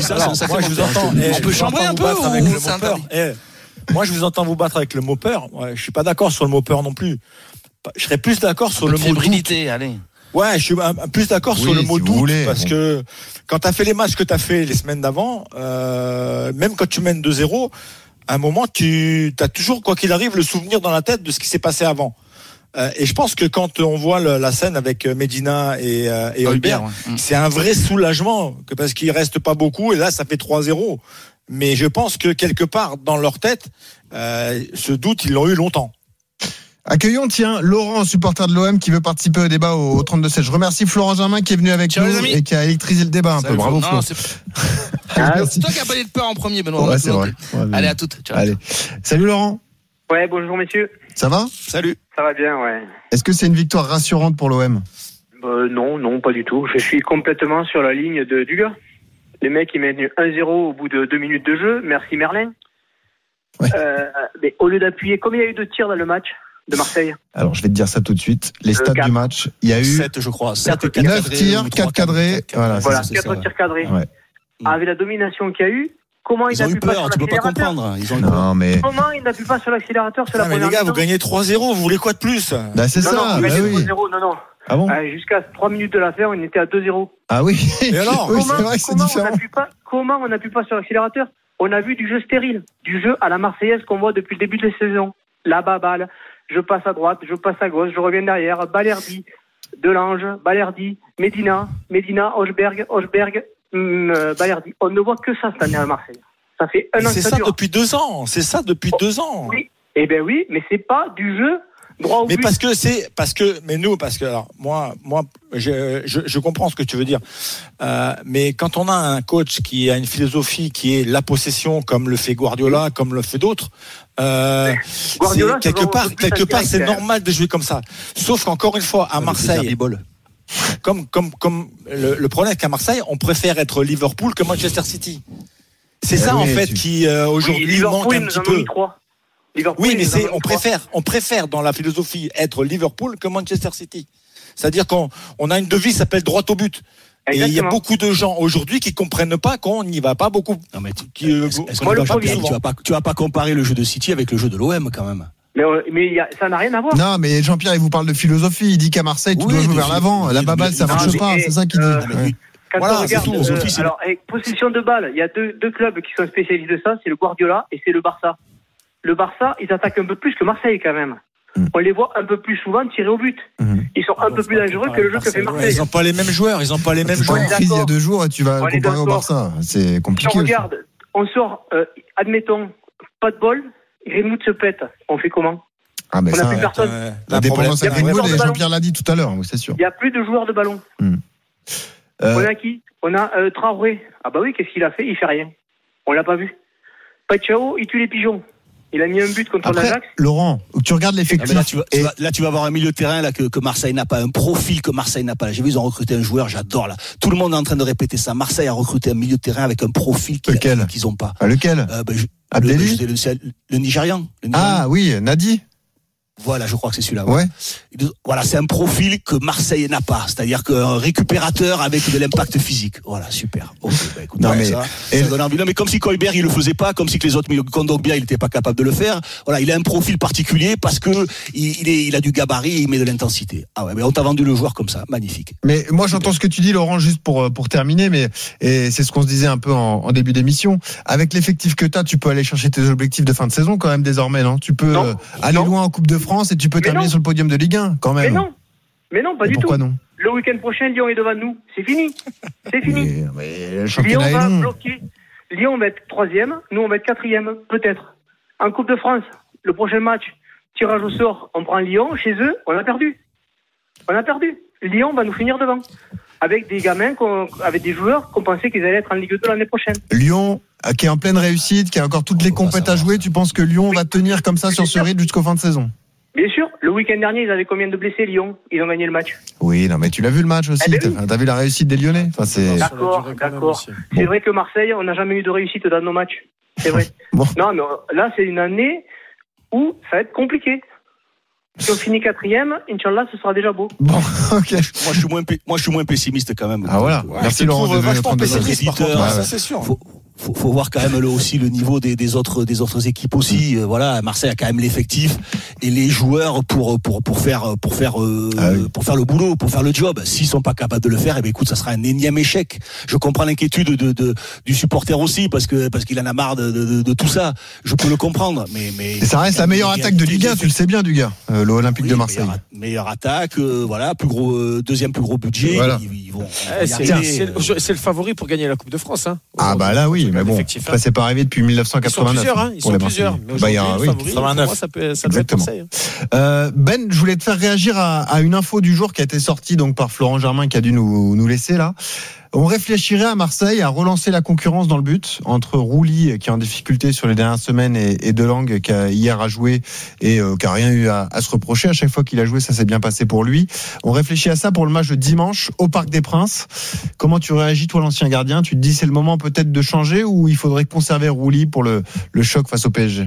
Speaker 5: je vous entends.
Speaker 11: On peut chambrer un peu ou c'est interdit?
Speaker 5: Moi, je vous entends vous battre avec le mot peur. Je suis pas d'accord sur le mot peur non plus. Je serais plus d'accord sur le mot doute.
Speaker 11: Allez.
Speaker 5: Ouais, je suis plus d'accord oui, sur le mot si doute voulez, parce bon. que quand t'as fait les matchs que t'as fait les semaines d'avant, euh, même quand tu mènes deux zéro, à un moment tu as toujours, quoi qu'il arrive, le souvenir dans la tête de ce qui s'est passé avant. Euh, et je pense que quand on voit le, la scène avec Medina et, euh, et Heubière, ouais. c'est un vrai soulagement que parce qu'il reste pas beaucoup et là ça fait trois zéro. Mais je pense que quelque part dans leur tête, euh, ce doute ils l'ont eu longtemps.
Speaker 3: Accueillons, tiens, Laurent, supporter de l'O M, qui veut participer au débat au, au trente-deux sept. Je remercie Florent Germain qui est venu avec Ciao nous et qui a électrisé le débat un Salut peu. Bravo, Flo.
Speaker 11: C'est... Ah, c'est toi qui as parlé de peur en premier, Benoît.
Speaker 3: Ouais, c'est vrai. Ouais,
Speaker 11: Allez, à toutes. Ciao.
Speaker 3: Allez. Salut, Laurent.
Speaker 13: Ouais, bonjour, messieurs.
Speaker 3: Ça va ?
Speaker 4: Salut.
Speaker 13: Ça va bien, ouais.
Speaker 3: Est-ce que c'est une victoire rassurante pour l'O M ?
Speaker 13: euh, Non, non, pas du tout. Je suis complètement sur la ligne de Dugas. Les mecs, ils mènent un zéro au bout de deux minutes de jeu. Merci Merlin. Ouais. Euh, mais au lieu d'appuyer, combien il y a eu de tirs dans le match de Marseille ?
Speaker 3: Alors, je vais te dire ça tout de suite. Les stats euh, du match, il y a eu
Speaker 4: sept, je crois. sept,
Speaker 3: neuf tirs, quatre cadrés.
Speaker 13: Voilà, voilà quatre tirs cadrés. Ouais. Avec la domination qu'il y a eu, comment
Speaker 4: ils
Speaker 13: il
Speaker 4: ont eu peur, tu peux pas comprendre. Ils ont eu
Speaker 3: non, mais...
Speaker 13: Comment il n'appuie pas sur l'accélérateur sur
Speaker 5: ah,
Speaker 13: la
Speaker 5: mais
Speaker 13: première
Speaker 5: les gars,
Speaker 13: minute.
Speaker 5: Vous gagnez trois zéro, vous voulez quoi de plus ?
Speaker 3: Bah, c'est
Speaker 13: non,
Speaker 3: ça.
Speaker 13: Non,
Speaker 3: bah, oui.
Speaker 13: trois zéro, non, non.
Speaker 3: Ah bon
Speaker 13: euh, Jusqu'à trois minutes de l'affaire, on était à deux zéro.
Speaker 3: Ah oui.
Speaker 5: Et alors
Speaker 3: oui,
Speaker 13: comment,
Speaker 3: c'est vrai que c'est
Speaker 13: comment
Speaker 3: différent.
Speaker 13: On pas, comment on n'appuie pas sur l'accélérateur ? On a vu du jeu stérile, du jeu à la Marseillaise qu'on voit depuis le début de la saison. Là-bas, balle, je passe à droite, je passe à gauche, je reviens derrière, Balerdi, Delange, Balerdi, Medina, Medina, Hochberg, Hochberg, hum, Balerdi. On ne voit que ça cette année à Marseille. Ça fait un an que
Speaker 5: c'est
Speaker 13: ça,
Speaker 5: ça
Speaker 13: dure.
Speaker 5: depuis deux ans. C'est ça depuis oh, deux ans.
Speaker 13: Oui. Eh ben oui, mais c'est pas du jeu droit au
Speaker 5: mais
Speaker 13: but.
Speaker 5: parce que c'est parce que mais nous parce que alors moi moi je je, je comprends ce que tu veux dire. Euh, mais quand on a un coach qui a une philosophie qui est la possession comme le fait Guardiola, comme le fait d'autres, euh, Guardiola, c'est quelque part quelque part c'est normal de jouer comme ça. Sauf qu'encore une fois à Marseille. Comme comme comme le, le problème c'est qu'à Marseille on préfère être Liverpool que Manchester City. C'est ça
Speaker 3: oui,
Speaker 5: en fait
Speaker 3: tu...
Speaker 5: qui euh, aujourd'hui oui, manque un petit peu.
Speaker 13: Liverpool,
Speaker 5: oui, mais c'est on préfère on préfère dans la philosophie être Liverpool que Manchester City. C'est-à-dire qu'on on a une devise qui s'appelle droit au but. Exactement. Et il y a beaucoup de gens aujourd'hui qui comprennent pas qu'on n'y va pas beaucoup.
Speaker 4: Non mais tu, qui, euh, est-ce, est-ce qu'on va pas, tu vas pas tu vas pas comparer le jeu de City avec le jeu de l'O M quand même.
Speaker 13: Mais, mais y a, ça n'a rien à voir.
Speaker 3: Non, mais Jean-Pierre, il vous parle de philosophie. Il dit qu'à Marseille, tout oui, doit jouer vers l'avant. La baballe, ça marche pas. C'est ça qu'il dit.
Speaker 13: Euh, ouais. Quand voilà, on regarde, euh, alors, avec possession de balle, il y a deux, deux clubs qui sont spécialistes de ça, c'est le Guardiola et c'est le Barça. Le Barça, ils attaquent un peu plus que Marseille quand même. Mm. On les voit un peu plus souvent tirer au but. Mm. Ils sont ah, un peu plus dangereux que le jeu que fait Marseille.
Speaker 5: Ils n'ont pas les mêmes joueurs, ils n'ont pas les mêmes joueurs.
Speaker 3: Il y a deux jours, tu vas comparer au Barça. C'est compliqué.
Speaker 13: Si on regarde, on sort, euh, admettons, pas de bol, Greenwood se pète. On fait comment ?
Speaker 3: Ah ben
Speaker 13: on
Speaker 3: ça,
Speaker 13: n'a plus personne.
Speaker 3: Euh, la dépendance à Greenwood, et Jean-Pierre l'a dit tout à l'heure, oui, c'est sûr.
Speaker 13: Il n'y a plus de joueurs de ballon.
Speaker 3: Mm.
Speaker 13: Euh... On a qui ? On a euh, Traoré. Ah bah oui, qu'est-ce qu'il a fait ? Il fait rien. On l'a pas vu. Pachao, il tue les pigeons. Il a mis un but contre
Speaker 3: Après,
Speaker 13: l'Ajax.
Speaker 3: Laurent, tu regardes l'effectif.
Speaker 4: Là tu, vas, et... tu vas, là, tu vas avoir un milieu de terrain là que, que Marseille n'a pas, un profil que Marseille n'a pas. J'ai vu, ils ont recruté un joueur, j'adore là. Tout le monde est en train de répéter ça. Marseille a recruté un milieu de terrain avec un profil qu'ils,
Speaker 3: lequel
Speaker 4: qu'ils ont pas.
Speaker 3: Ah, lequel
Speaker 4: euh, ben, je,
Speaker 3: Abdelli
Speaker 4: le, le, le, le Nigérian. Le Nigérian.
Speaker 3: Ah oui, Nadi.
Speaker 4: Voilà, je crois que c'est celui-là.
Speaker 3: Ouais.
Speaker 4: Voilà, c'est un profil que Marseille n'a pas, c'est-à-dire qu'un récupérateur avec de l'impact physique. Voilà, super. Okay, bah, écoute, non, ouais, mais ça, et... ça donne envie. Non, mais comme si Kohlberg il le faisait pas, comme si que les autres, Kondogbia il n'était pas capable de le faire. Voilà, il a un profil particulier parce que il, il, est, il a du gabarit, et il met de l'intensité. Ah ouais, mais on t'a vendu le joueur comme ça, magnifique.
Speaker 3: Mais moi j'entends ce que tu dis, Laurent, juste pour pour terminer, mais et c'est ce qu'on se disait un peu en, en début d'émission. Avec l'effectif que t'as, tu peux aller chercher tes objectifs de fin de saison quand même désormais, non ? Tu peux non, aller non. loin en Coupe de France et tu peux mais terminer non. sur le podium de Ligue un quand même.
Speaker 13: Mais non, mais non, pas
Speaker 3: et
Speaker 13: du
Speaker 3: pourquoi
Speaker 13: tout.
Speaker 3: Non
Speaker 13: le week-end prochain, Lyon est devant nous. C'est fini. C'est fini.
Speaker 3: Mais, mais
Speaker 13: Lyon va bloquer. Lyon va être troisième, nous on va être quatrième, peut-être. En Coupe de France, le prochain match, tirage au sort, on prend Lyon, chez eux, on a perdu. On a perdu. Lyon va nous finir devant. Avec des gamins, avec des joueurs qu'on pensait qu'ils allaient être en Ligue deux l'année prochaine.
Speaker 3: Lyon, qui est en pleine réussite, qui a encore toutes les compétitions à jouer, tu penses que Lyon oui. va tenir comme ça sur ce rythme jusqu'au fin de saison ?
Speaker 13: Bien sûr, le week-end dernier, ils avaient combien de blessés, Lyon ? Ils ont gagné le match.
Speaker 3: Oui, non, mais tu l'as vu le match aussi, eh ben oui. t'as, t'as vu la réussite des Lyonnais enfin, c'est...
Speaker 13: D'accord, d'accord. C'est bon. Vrai que Marseille, on n'a jamais eu de réussite dans nos matchs. C'est vrai.
Speaker 3: Bon.
Speaker 13: Non, mais là, c'est une année où ça va être compliqué. Si on finit quatrième, Inch'Allah, ce sera déjà beau.
Speaker 3: Bon, ok.
Speaker 4: Moi, je suis moins, moi, je suis moins pessimiste quand même.
Speaker 3: Ah voilà.
Speaker 5: Ouais,
Speaker 3: merci Laurent de venir prendre des
Speaker 5: éditeurs. Ouais, ça, c'est sûr.
Speaker 4: Faut, faut, faut voir quand même le, aussi le niveau des, des autres, des autres équipes aussi. Euh, voilà, Marseille a quand même l'effectif et les joueurs pour, pour, pour faire, pour faire, euh, ah oui. pour faire le boulot, pour faire le job. S'ils sont pas capables de le faire, eh ben, écoute, ça sera un énième échec. Je comprends l'inquiétude de, de, du supporter aussi parce que, parce qu'il en a marre de, de, de, de tout ça. Je peux le comprendre, mais, mais.
Speaker 3: Et ça reste la meilleure attaque de Ligue un, tu le sais bien, du gars, euh, l'Olympique oui, de Marseille.
Speaker 4: Meilleure, meilleure attaque, euh, voilà, plus gros, euh, deuxième plus gros budget.
Speaker 3: Voilà.
Speaker 4: Ils, ils vont,
Speaker 6: eh, c'est, c'est, le, c'est le favori pour gagner la Coupe de France, hein.
Speaker 3: Ah, bah là, oui, mais bon. Après, c'est pas arrivé depuis dix-neuf cent quatre-vingt-neuf.
Speaker 6: Ils sont plusieurs, hein. Ils sont plusieurs. Mais
Speaker 3: bah, il y a, oui.
Speaker 6: favori, pour moi, ça peut, ça peut être Marseille.
Speaker 3: Euh, Ben, je voulais te faire réagir à, à une info du jour qui a été sortie donc par Florent Germain qui a dû nous, nous laisser là. On réfléchirait à Marseille à relancer la concurrence dans le but entre Rouly, qui est en difficulté sur les dernières semaines, et, et Delangue, qui a, hier a joué et euh, qui a rien eu à, à se reprocher. À chaque fois qu'il a joué, ça s'est bien passé pour lui. On réfléchit à ça pour le match de dimanche au Parc des Princes. Comment tu réagis, toi, l'ancien gardien? Tu te dis c'est le moment peut-être de changer ou il faudrait conserver Rouly pour le, le choc face au P S G?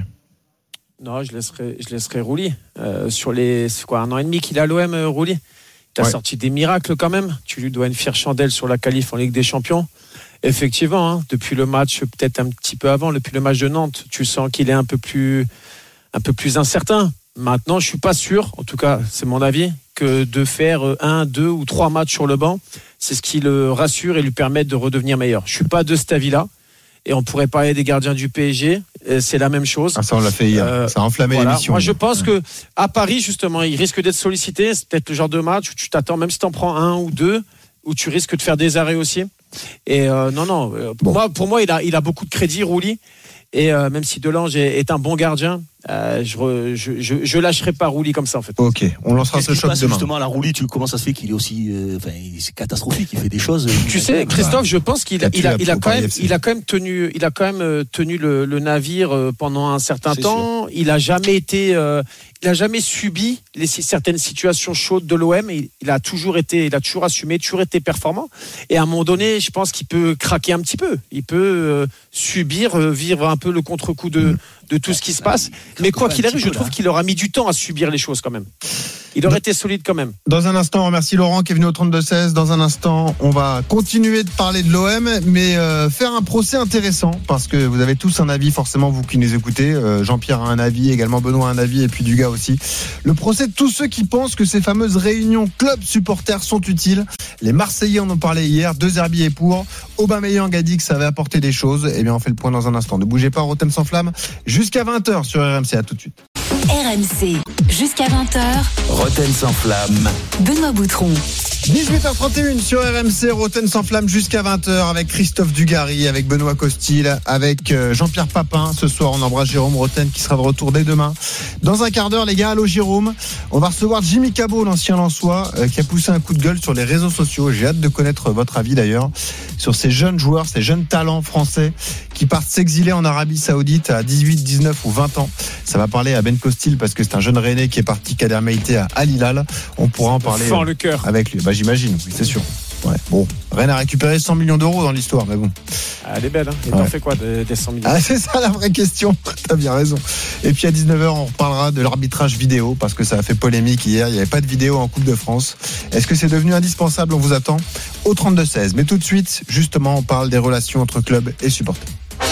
Speaker 6: Non, je laisserai, je laisserai Rouly. Euh, sur les, c'est quoi, un an et demi qu'il a à l'O M, Rouly. Il a ouais. sorti des miracles quand même. Tu lui dois une fière chandelle sur la qualif en Ligue des Champions. Effectivement, hein, depuis le match, peut-être un petit peu avant, depuis le match de Nantes, tu sens qu'il est un peu plus, un peu plus incertain. Maintenant, je suis pas sûr, en tout cas, c'est mon avis, que de faire un, deux ou trois matchs sur le banc, c'est ce qui le rassure et lui permet de redevenir meilleur. Je suis pas de cet avis-là. Et on pourrait parler des gardiens du P S G, c'est la même chose.
Speaker 3: Ah, ça, on l'a fait hier. Euh, ça a enflammé voilà. l'émission.
Speaker 6: Moi, je pense que à Paris, justement, il risque d'être sollicité. C'est peut-être le genre de match où tu t'attends, même si tu en prends un ou deux, où tu risques de faire des arrêts aussi. Et euh, non, non. Pour bon. moi, pour moi, il a, il a beaucoup de crédit, Rouly. Et euh, même si Delange est, est un bon gardien, euh, je, re, je, je, je lâcherai pas Rouly comme ça en fait.
Speaker 3: Ok, on lancera ce choc demain.
Speaker 4: Justement, la Rouly, tu comment ça se fait qu'il est aussi, euh, enfin, c'est catastrophique, il fait des choses.
Speaker 6: Tu sais, Christophe, je pense qu'il a, il a, il a quand même, il a quand même tenu, il a quand même tenu le, le navire pendant un certain c'est temps. Sûr. Il a jamais été, euh, il a jamais subi les certaines situations chaudes de l'O M. Il, il a toujours été, il a toujours assumé, toujours été performant. Et à un moment donné, je pense qu'il peut craquer un petit peu. Il peut euh, subir, euh, vivre un peu le contre-coup de. Mmh. de tout ce qui se passe, mais quoi qu'il arrive, je trouve qu'il aura mis du temps à subir les choses quand même. Il aurait été solide quand même.
Speaker 3: Dans un instant, on remercie Laurent qui est venu au trente-deux seize. Dans un instant, on va continuer de parler de l'O M, mais euh, faire un procès intéressant, parce que vous avez tous un avis, forcément, vous qui nous écoutez. Euh, Jean-Pierre a un avis, également Benoît a un avis, et puis Dugas aussi. Le procès de tous ceux qui pensent que ces fameuses réunions club-supporters sont utiles. Les Marseillais en ont parlé hier, deux herbiers pour. Aubameyang a dit que ça avait apporté des choses. Eh bien, on fait le point dans un instant. Ne bougez pas, Rotem sans flamme, jusqu'à vingt heures sur R M C. À tout de suite.
Speaker 14: R M C, jusqu'à vingt heures.
Speaker 2: Roten sans flamme.
Speaker 14: Benoît Boutron.
Speaker 3: dix-huit heures trente et une sur R M C, Roten sans flamme jusqu'à vingt heures avec Christophe Dugarry, avec Benoît Costil, avec Jean-Pierre Papin. Ce soir, on embrasse Jérôme Roten qui sera de retour dès demain. Dans un quart d'heure, les gars, allô Jérôme. On va recevoir Jimmy Cabot, l'ancien Lensois, qui a poussé un coup de gueule sur les réseaux sociaux. J'ai hâte de connaître votre avis d'ailleurs sur ces jeunes joueurs, ces jeunes talents français qui partent s'exiler en Arabie Saoudite à dix-huit, dix-neuf ou vingt ans. Ça va parler à Ben Costil parce que c'est un jeune Rennais qui est parti Kader Meïté à Al Hilal. On pourra en parler
Speaker 6: fort le cœur
Speaker 3: avec lui. Bah, j'imagine, oui, c'est sûr. Ouais. Bon, Rennes a récupéré cent millions d'euros dans l'histoire, mais bon.
Speaker 6: Ah, elle est belle, hein. Et ouais. T'en fais quoi des, des cent millions?
Speaker 3: Ah, c'est ça la vraie question. T'as bien raison. Et puis à dix-neuf heures, on reparlera de l'arbitrage vidéo parce que ça a fait polémique hier. Il n'y avait pas de vidéo en Coupe de France. Est-ce que c'est devenu indispensable? On vous attend au trente-deux seize. Mais tout de suite, justement, on parle des relations entre clubs et supporters.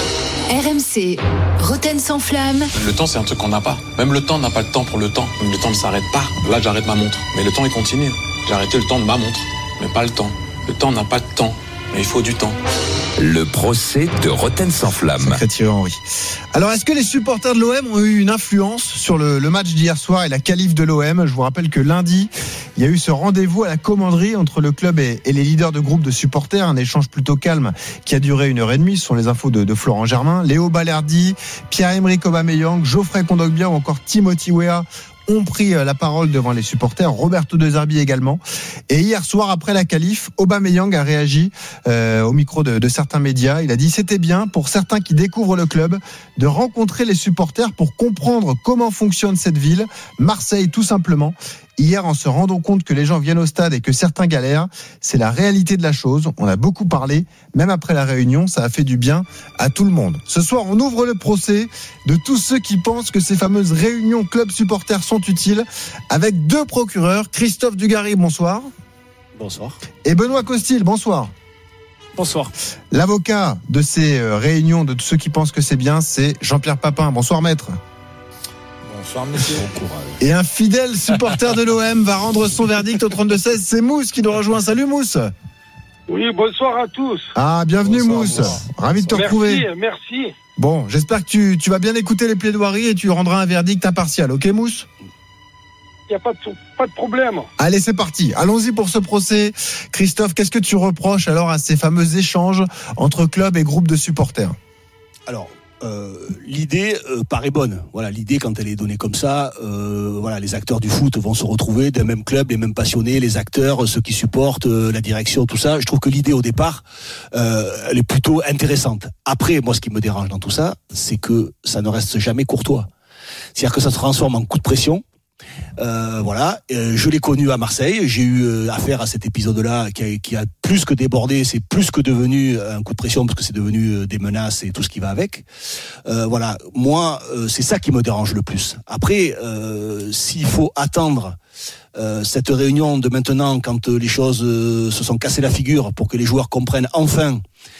Speaker 14: R M C, Roten sans flamme.
Speaker 15: Le temps, c'est un truc qu'on n'a pas. Même le temps n'a pas le temps pour le temps. Le temps ne s'arrête pas. Là, j'arrête ma montre. Mais le temps, il continue. J'ai arrêté le temps de ma montre, mais pas le temps. Le temps n'a pas de temps, mais il faut du temps.
Speaker 2: Le procès de Roten sans flamme.
Speaker 3: Sacré Thierry Henry. Alors, est-ce que les supporters de l'O M ont eu une influence sur le, le match d'hier soir et la qualif de l'O M? Je vous rappelle que lundi, il y a eu ce rendez-vous à la commanderie entre le club et, et les leaders de groupe de supporters. Un échange plutôt calme qui a duré une heure et demie. Ce sont les infos de, de Florent Germain. Léo Balerdi, Pierre-Emerick Aubameyang, Geoffrey Kondogbia ou encore Timothy Weah ont pris la parole devant les supporters, Roberto De Zerbi également. Et hier soir, après la qualif, Aubameyang a réagi euh, au micro de, de certains médias. Il a dit « C'était bien pour certains qui découvrent le club de rencontrer les supporters pour comprendre comment fonctionne cette ville, Marseille tout simplement. Hier, en se rendant compte que les gens viennent au stade et que certains galèrent, c'est la réalité de la chose. On a beaucoup parlé, même après la réunion, ça a fait du bien à tout le monde. Ce soir, on ouvre le procès de tous ceux qui pensent que ces fameuses réunions club-supporters sont utiles, avec deux procureurs. Christophe Dugarry, bonsoir.
Speaker 4: Bonsoir.
Speaker 3: Et Benoît Costil, bonsoir.
Speaker 6: Bonsoir.
Speaker 3: L'avocat de ces réunions, de tous ceux qui pensent que c'est bien, c'est Jean-Pierre Papin. Bonsoir, maître.
Speaker 5: Bonsoir, monsieur. Bon courage.
Speaker 3: Et un fidèle supporter de l'O M va rendre son verdict au trente-deux seize. C'est Mousse qui nous rejoint. Salut Mousse.
Speaker 16: Oui, bonsoir à tous.
Speaker 3: Ah, bienvenue
Speaker 16: bonsoir,
Speaker 3: Mousse.
Speaker 16: Bonsoir.
Speaker 3: Ravi de te retrouver.
Speaker 16: Merci, merci.
Speaker 3: Bon, j'espère que tu, tu vas bien écouter les plaidoiries et tu rendras un verdict impartial. Ok Mousse?
Speaker 16: Il n'y a pas de, pas de problème.
Speaker 3: Allez, c'est parti. Allons-y pour ce procès. Christophe, qu'est-ce que tu reproches alors à ces fameux échanges entre clubs et groupes de supporters?
Speaker 4: Alors, Euh, l'idée euh, paraît bonne. Voilà, l'idée quand elle est donnée comme ça, euh, voilà, les acteurs du foot vont se retrouver d'un même club, les mêmes passionnés, les acteurs, ceux qui supportent, euh, la direction, tout ça. Je trouve que l'idée au départ, euh, elle est plutôt intéressante. Après, moi, ce qui me dérange dans tout ça, c'est que ça ne reste jamais courtois. C'est-à-dire que ça se transforme en coup de pression. Euh, voilà, euh, je l'ai connu à Marseille, j'ai eu euh, affaire à cet épisode-là qui a, qui a plus que débordé, c'est plus que devenu un coup de pression parce que c'est devenu euh, des menaces et tout ce qui va avec. Euh, voilà, moi, euh, c'est ça qui me dérange le plus. Après, euh, s'il faut attendre euh, cette réunion de maintenant, quand euh, les choses euh, se sont cassées la figure pour que les joueurs comprennent enfin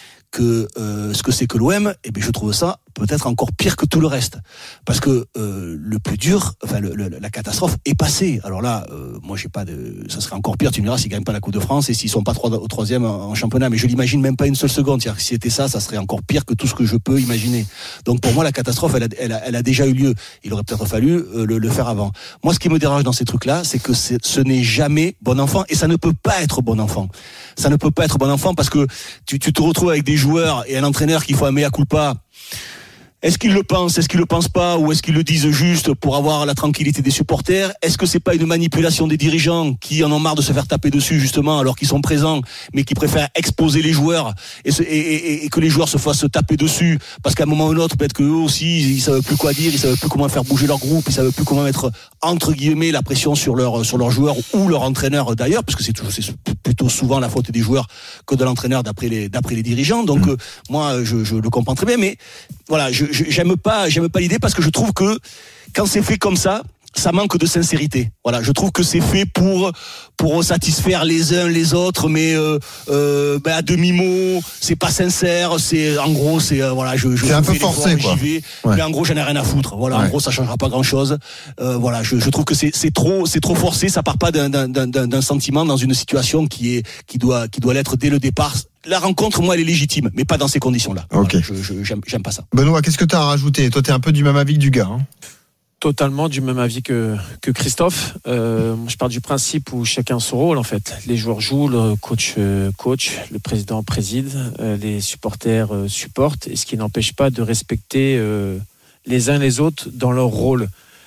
Speaker 4: que euh, ce que c'est que l'O M, eh bien je trouve ça peut-être encore pire que tout le reste, parce que euh, le plus dur, enfin le, le, la catastrophe est passée. Alors là, euh, moi j'ai pas de, ça serait encore pire. Tu me diras s'ils gagnent pas la Coupe de France et s'ils sont pas trois, au troisième en, en championnat, mais je l'imagine même pas une seule seconde. C'est-à-dire que si c'était ça, ça serait encore pire que tout ce que je peux imaginer. Donc pour moi la catastrophe, elle a, elle a, elle a déjà eu lieu. Il aurait peut-être fallu euh, le, le faire avant. Moi, ce qui me dérange dans ces trucs-là, c'est que c'est, ce n'est jamais bon enfant et ça ne peut pas être bon enfant. Ça ne peut pas être bon enfant parce que tu, tu te retrouves avec des joueurs et un entraîneur qui font un mea culpa. Est-ce qu'ils le pensent, est-ce qu'ils le pensent pas, ou est-ce qu'ils le disent juste pour avoir la tranquillité des supporters? Est-ce que c'est pas une manipulation des dirigeants qui en ont marre de se faire taper dessus justement alors qu'ils sont présents, mais qui préfèrent exposer les joueurs et, se, et, et, et que les joueurs se fassent taper dessus parce qu'à un moment ou un autre peut-être qu'eux aussi ils savent plus quoi dire, ils savent plus comment faire bouger leur groupe, ils savent plus comment mettre entre guillemets la pression sur leur sur leurs joueurs ou leur entraîneur d'ailleurs, parce que c'est toujours c'est plutôt souvent la faute des joueurs que de l'entraîneur d'après les d'après les dirigeants. Donc mmh. euh, moi je, je le comprends très bien, mais voilà, je j'aime pas j'aime pas l'idée parce que je trouve que quand c'est fait comme ça, ça manque de sincérité. Voilà, je trouve que c'est fait pour pour satisfaire les uns les autres, mais euh, euh, ben à demi mot, c'est pas sincère. C'est en gros, c'est euh, voilà, je, je
Speaker 3: c'est un peu forcé quoi.
Speaker 4: J'y vais, ouais. Mais en gros, j'en ai rien à foutre. Voilà, ouais. En gros, ça changera pas grand chose. Euh, voilà, je, je trouve que c'est c'est trop c'est trop forcé. Ça part pas d'un d'un d'un, d'un sentiment dans une situation qui est qui doit qui doit l'être dès le départ. La rencontre, moi, elle est légitime, mais pas dans ces conditions-là.
Speaker 3: Ok.
Speaker 4: Voilà, je, je, j'aime, j'aime pas ça.
Speaker 3: Benoît, qu'est-ce que tu as à rajouter? Toi, t'es un peu du même avis que du gars. Hein.
Speaker 6: Totalement du même avis que, que Christophe. Euh, je pars du principe où chacun son rôle, en fait. Les joueurs jouent, le coach euh, coach, le président préside, euh, les supporters euh, supportent, et ce qui n'empêche pas de respecter euh, les uns les autres dans leur rôle.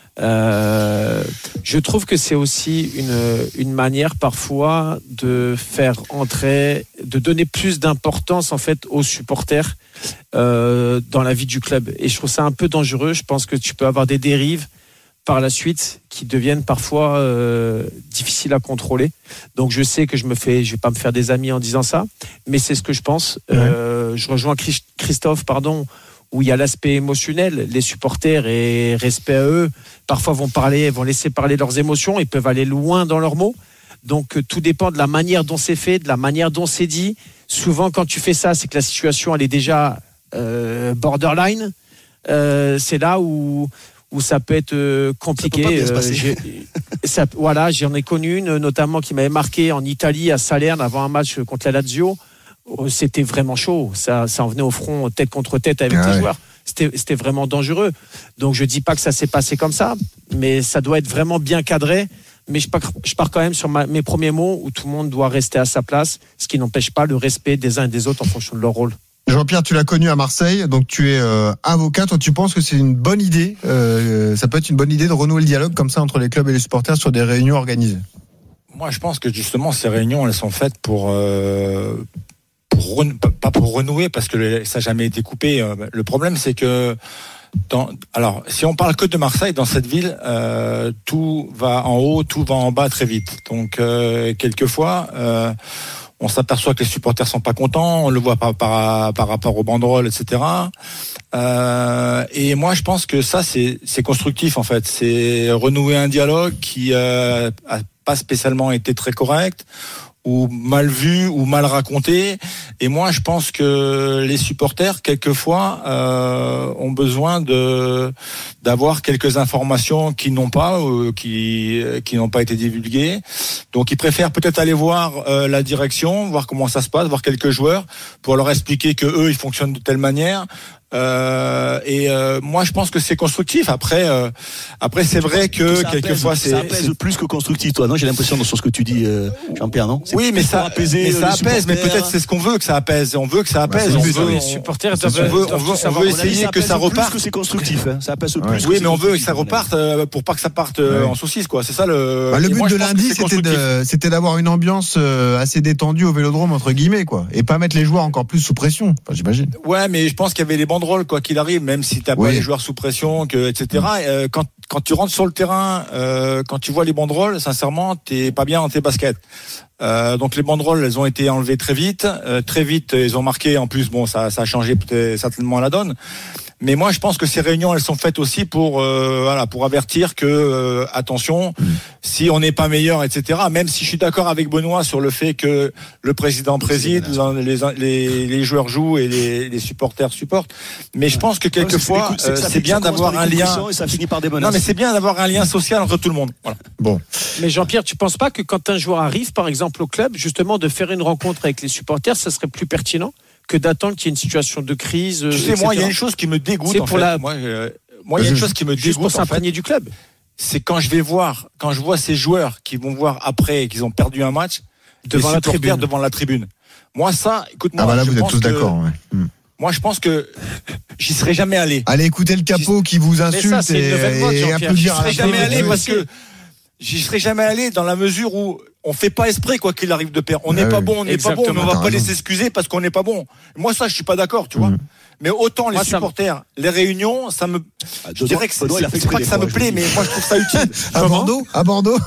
Speaker 6: Euh, je trouve que c'est aussi une, une manière parfois de faire entrer, de donner plus d'importance en fait aux supporters euh, dans la vie du club. Et je trouve ça un peu dangereux. Je pense que tu peux avoir des dérives par la suite qui deviennent parfois euh, difficiles à contrôler. Donc je sais que je me fais, je vais pas me faire des amis en disant ça, mais c'est ce que je pense. Ouais. Euh, je rejoins Christophe, pardon. Où il y a l'aspect émotionnel, les supporters et respect à eux, parfois vont parler, vont laisser parler leurs émotions, ils peuvent aller loin dans leurs mots. Donc tout dépend de la manière dont c'est fait, de la manière dont c'est dit. Souvent quand tu fais ça, c'est que la situation elle est déjà euh, borderline. Euh, c'est là où où ça peut être euh, compliqué. Ça peut pas bien se passer. Euh, j'ai, ça, voilà, j'en ai connu une notamment qui m'avait marqué en Italie à Salerne avant un match contre la Lazio. C'était vraiment chaud, ça, ça en venait au front tête contre tête avec ah les ouais. joueurs. C'était, c'était vraiment dangereux. Donc je dis pas que ça s'est passé comme ça, mais ça doit être vraiment bien cadré. Mais je pars, je pars quand même sur ma, mes premiers mots où tout le monde doit rester à sa place, ce qui n'empêche pas le respect des uns et des autres en fonction de leur rôle.
Speaker 3: Jean-Pierre, tu l'as connu à Marseille, donc tu es euh, avocat. Toi, tu penses que c'est une bonne idée euh, ça peut être une bonne idée de renouer le dialogue comme ça entre les clubs et les supporters sur des réunions organisées?
Speaker 9: Moi, je pense que justement ces réunions, elles sont faites pour euh, Pour ren... pas pour renouer parce que ça n'a jamais été coupé. Le problème c'est que dans... alors si on parle que de Marseille, dans cette ville euh, tout va en haut, tout va en bas très vite. Donc euh, quelquefois euh, on s'aperçoit que les supporters sont pas contents, on le voit par, par, par rapport aux banderoles, et cetera. Euh, et moi je pense que ça c'est, c'est constructif en fait, c'est renouer un dialogue qui euh, a pas spécialement été très correct, ou mal vu, ou mal raconté. Et moi, je pense que les supporters, quelquefois, euh, ont besoin de d'avoir quelques informations qu'ils n'ont pas, ou qui qui n'ont pas été divulguées. Donc, ils préfèrent peut-être aller voir euh, la direction, voir comment ça se passe, voir quelques joueurs, pour leur expliquer que eux, ils fonctionnent de telle manière.
Speaker 5: Euh, et euh, moi, je pense que c'est constructif. Après, euh, après, c'est vrai que
Speaker 4: ça
Speaker 5: quelquefois,
Speaker 4: apaise,
Speaker 5: c'est
Speaker 4: ça apaise
Speaker 5: c'est...
Speaker 4: plus que constructif. Toi, non, j'ai l'impression sur ce que tu dis, euh, Jean-Pierre, non?
Speaker 5: C'est oui, mais ça, apaiser mais ça apaise. Mais peut-être c'est ce qu'on veut que ça apaise. On veut que ça apaise.
Speaker 6: Bah,
Speaker 5: on
Speaker 6: veut,
Speaker 5: veut,
Speaker 6: les supporters
Speaker 5: on,
Speaker 6: doivent,
Speaker 5: on veut,
Speaker 6: doivent
Speaker 5: on veut,
Speaker 6: tout
Speaker 5: on veut essayer
Speaker 4: ça
Speaker 5: que ça reparte.
Speaker 4: Plus que c'est constructif. Hein. Ça apaise
Speaker 5: ouais.
Speaker 4: plus.
Speaker 5: Oui, mais on veut que ça reparte euh, pour pas que ça parte euh, ouais. en saucisse, quoi. C'est ça le.
Speaker 3: Bah, le but moi, de lundi, c'était, de, c'était d'avoir une ambiance euh, assez détendue au Vélodrome entre guillemets, quoi, et pas mettre les joueurs encore plus sous pression. Enfin, j'imagine.
Speaker 5: Ouais, mais je pense qu'il y avait les banderoles, quoi qu'il arrive, même si t'as oui. pas les joueurs sous pression, que, et cetera. Euh, quand quand tu rentres sur le terrain, euh, quand tu vois les banderoles, sincèrement, t'es pas bien dans tes baskets. Euh, donc les banderoles, elles ont été enlevées très vite, euh, très vite, ils ont marqué. En plus, bon, ça, ça a changé peut-être certainement la donne. Mais moi, je pense que ces réunions, elles sont faites aussi pour, euh, voilà, pour avertir que euh, attention, si on n'est pas meilleur, et cetera. Même si je suis d'accord avec Benoît sur le fait que le président préside, les, les, les joueurs jouent et les, les supporters supportent. Mais je pense que quelquefois, ouais, c'est, euh, c'est bien d'avoir un lien.
Speaker 4: Et ça finit par des menaces.
Speaker 5: Non, mais c'est bien d'avoir un lien social entre tout le monde. Voilà.
Speaker 3: Bon.
Speaker 6: Mais Jean-Pierre, tu penses pas que quand un joueur arrive, par exemple au club, justement de faire une rencontre avec les supporters, ça serait plus pertinent que d'attendre qu'il y ait une situation de crise.
Speaker 5: Tu sais,
Speaker 6: et cetera.
Speaker 5: moi, il y a une chose qui me dégoûte.
Speaker 6: C'est
Speaker 5: en
Speaker 6: pour
Speaker 5: fait.
Speaker 6: la.
Speaker 5: Moi, euh, moi, il y a une chose qui me
Speaker 6: Juste
Speaker 5: dégoûte.
Speaker 6: pour s'imprégner du club.
Speaker 5: C'est quand je vais voir, quand je vois ces joueurs qui vont voir après et qu'ils ont perdu un match
Speaker 6: devant la tribune.
Speaker 5: devant la tribune. Moi, ça, écoute-moi.
Speaker 3: Ah bah là,
Speaker 5: je
Speaker 3: vous êtes
Speaker 5: pense
Speaker 3: tous
Speaker 5: que,
Speaker 3: d'accord. Ouais. Hmm.
Speaker 5: Moi, je pense que j'y serais jamais allé.
Speaker 3: Allez écouter le capot qui vous insulte
Speaker 6: ça,
Speaker 3: et, et applaudir.
Speaker 5: J'y serais jamais allé parce que j'y serais jamais allé dans la mesure où on fait pas esprit quoi qu'il arrive de perdre. On n'est ah pas oui. bon, on n'est pas bon, mais on va pas les s'excuser parce qu'on n'est pas bon. Moi ça, je suis pas d'accord, tu vois. Mmh. Mais autant les moi, supporters, me... les réunions, ça me. Ah, je dirais que c'est, c'est, c'est pas que ça me plaît, mais moi je trouve ça utile.
Speaker 3: À Comment Bordeaux, à Bordeaux.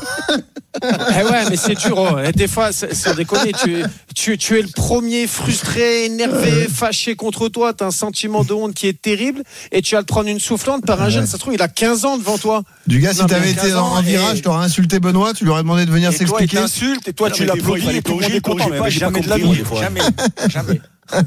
Speaker 6: Eh ouais, mais c'est dur. Oh. Et des fois, c'est, sans déconner, tu, tu, tu es le premier frustré, énervé, fâché contre toi. T'as un sentiment de honte qui est terrible, et tu vas te prendre une soufflante par un ouais. jeune. Ça se trouve, il a quinze ans devant toi.
Speaker 3: Du gars, si non, t'avais été dans un virage, et... t'aurais insulté Benoît, tu lui aurais demandé de venir
Speaker 5: et
Speaker 3: s'expliquer.
Speaker 5: Toi, il t'insulte, et toi, tu l'applaudis, et tout le monde est content. Mais jamais de la vie, jamais, jamais.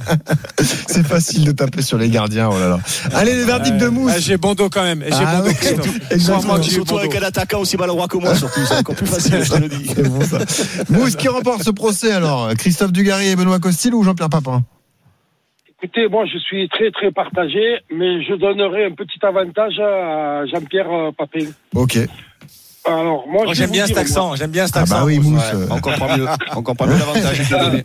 Speaker 3: C'est facile de taper sur les gardiens, oh là là. Allez, les verdicts de Mousse.
Speaker 6: Ah, j'ai bon dos quand même. J'ai
Speaker 3: ah,
Speaker 6: bon dos,
Speaker 3: ouais, exactement.
Speaker 4: Surtout avec un attaquant aussi maladroit que moi, surtout. C'est encore plus facile, je te le dis.
Speaker 3: C'est bon, ça. Mousse, qui remporte ce procès alors? Christophe Dugarry et Benoît Costil ou Jean-Pierre Papin?
Speaker 16: Écoutez, moi je suis très très partagé, mais je donnerai un petit avantage à Jean-Pierre Papin.
Speaker 3: Ok.
Speaker 16: Alors, moi,
Speaker 5: oh, j'aime bien cet accent, moi. j'aime bien cet accent.
Speaker 3: Ah bah oui, Mousse.
Speaker 5: Ouais. On comprend mieux, on comprend mieux l'avantage que donné.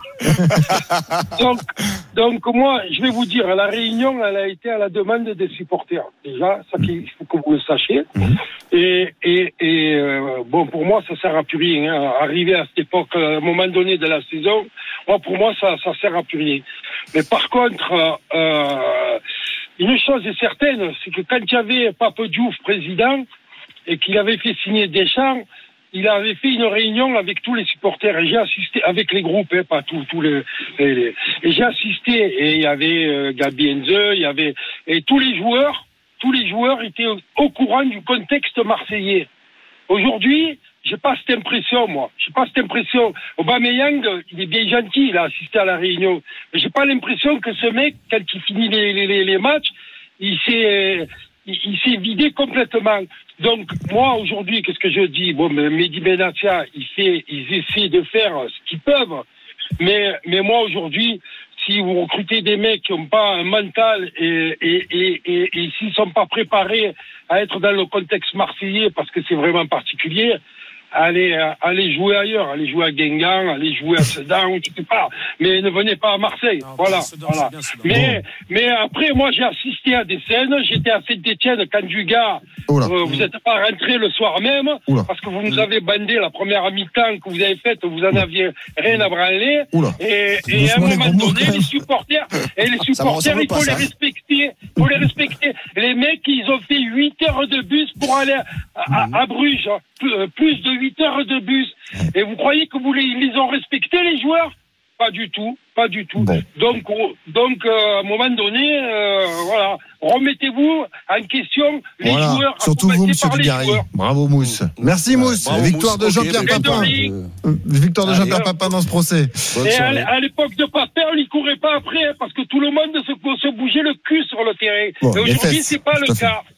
Speaker 16: donc, donc, moi, je vais vous dire, la réunion, elle a été à la demande des supporters. Déjà, ça qu'il faut que vous le sachiez. Mm-hmm. Et, et, et euh, bon, pour moi, ça sert à plus rien. Hein. Arriver à cette époque, à un moment donné de la saison, moi, pour moi, ça, ça sert à plus rien. Mais par contre, euh, une chose est certaine, c'est que quand il y avait Pape Diouf président, et qu'il avait fait signer Deschamps, il avait fait une réunion avec tous les supporters, et j'ai assisté, avec les groupes, hein, pas tous, tous les, les, les, et j'ai assisté, et il y avait euh, Gabi Heinze, il y avait, et tous les joueurs, tous les joueurs étaient au, au courant du contexte marseillais. Aujourd'hui, j'ai pas cette impression, moi. J'ai pas cette impression. Aubameyang, il est bien gentil, il a assisté à la réunion, mais j'ai pas l'impression que ce mec, quand il finit les, les, les matchs, il s'est, il, il s'est vidé complètement. Donc, moi, aujourd'hui, qu'est-ce que je dis? Bon, mais Mehdi Benatia, il fait, ils essaient de faire ce qu'ils peuvent. Mais, mais moi, aujourd'hui, si vous recrutez des mecs qui n'ont pas un mental et, et, et, et, et s'ils sont pas préparés à être dans le contexte marseillais, parce que c'est vraiment particulier, allez, allez jouer ailleurs, allez jouer à Guingamp, allez jouer à Sedan, je sais pas, mais ne venez pas à Marseille. Non, voilà, Sedan, voilà. Bien, mais, bon. mais après, moi, j'ai assisté à des scènes, j'étais à Saint-Étienne quand Dugas, euh, vous n'êtes pas rentré le soir même, Oula. parce que vous nous avez bandé la première mi-temps que vous avez faite, vous en aviez rien à branler, Oula. et, et à un moment donné, les supporters, et les supporters, il faut les respecter, il faut les respecter. Les mecs, ils ont fait huit heures de bus pour aller à, à, à Bruges, plus de huit heures de bus. Et vous croyez que vous les, ils les ont respectés, les joueurs? Pas du tout, pas du tout. Bon. Donc, donc euh, à un moment donné, euh, voilà, remettez-vous en question les
Speaker 3: voilà.
Speaker 16: joueurs.
Speaker 3: Surtout vous, Monsieur Dugarry. Bravo, Mousse. Merci, Mousse. Bravo, Victoire Mousse. de Jean-Pierre okay, Papin. Euh, victoire de Allez, Jean-Pierre Papin dans ce procès.
Speaker 16: Bonne Et à, à l'époque de Papin, on n'y courait pas après, hein, parce que tout le monde se, se bougeait le cul sur le terrain. Bon, Et aujourd'hui, c'est pas le cas.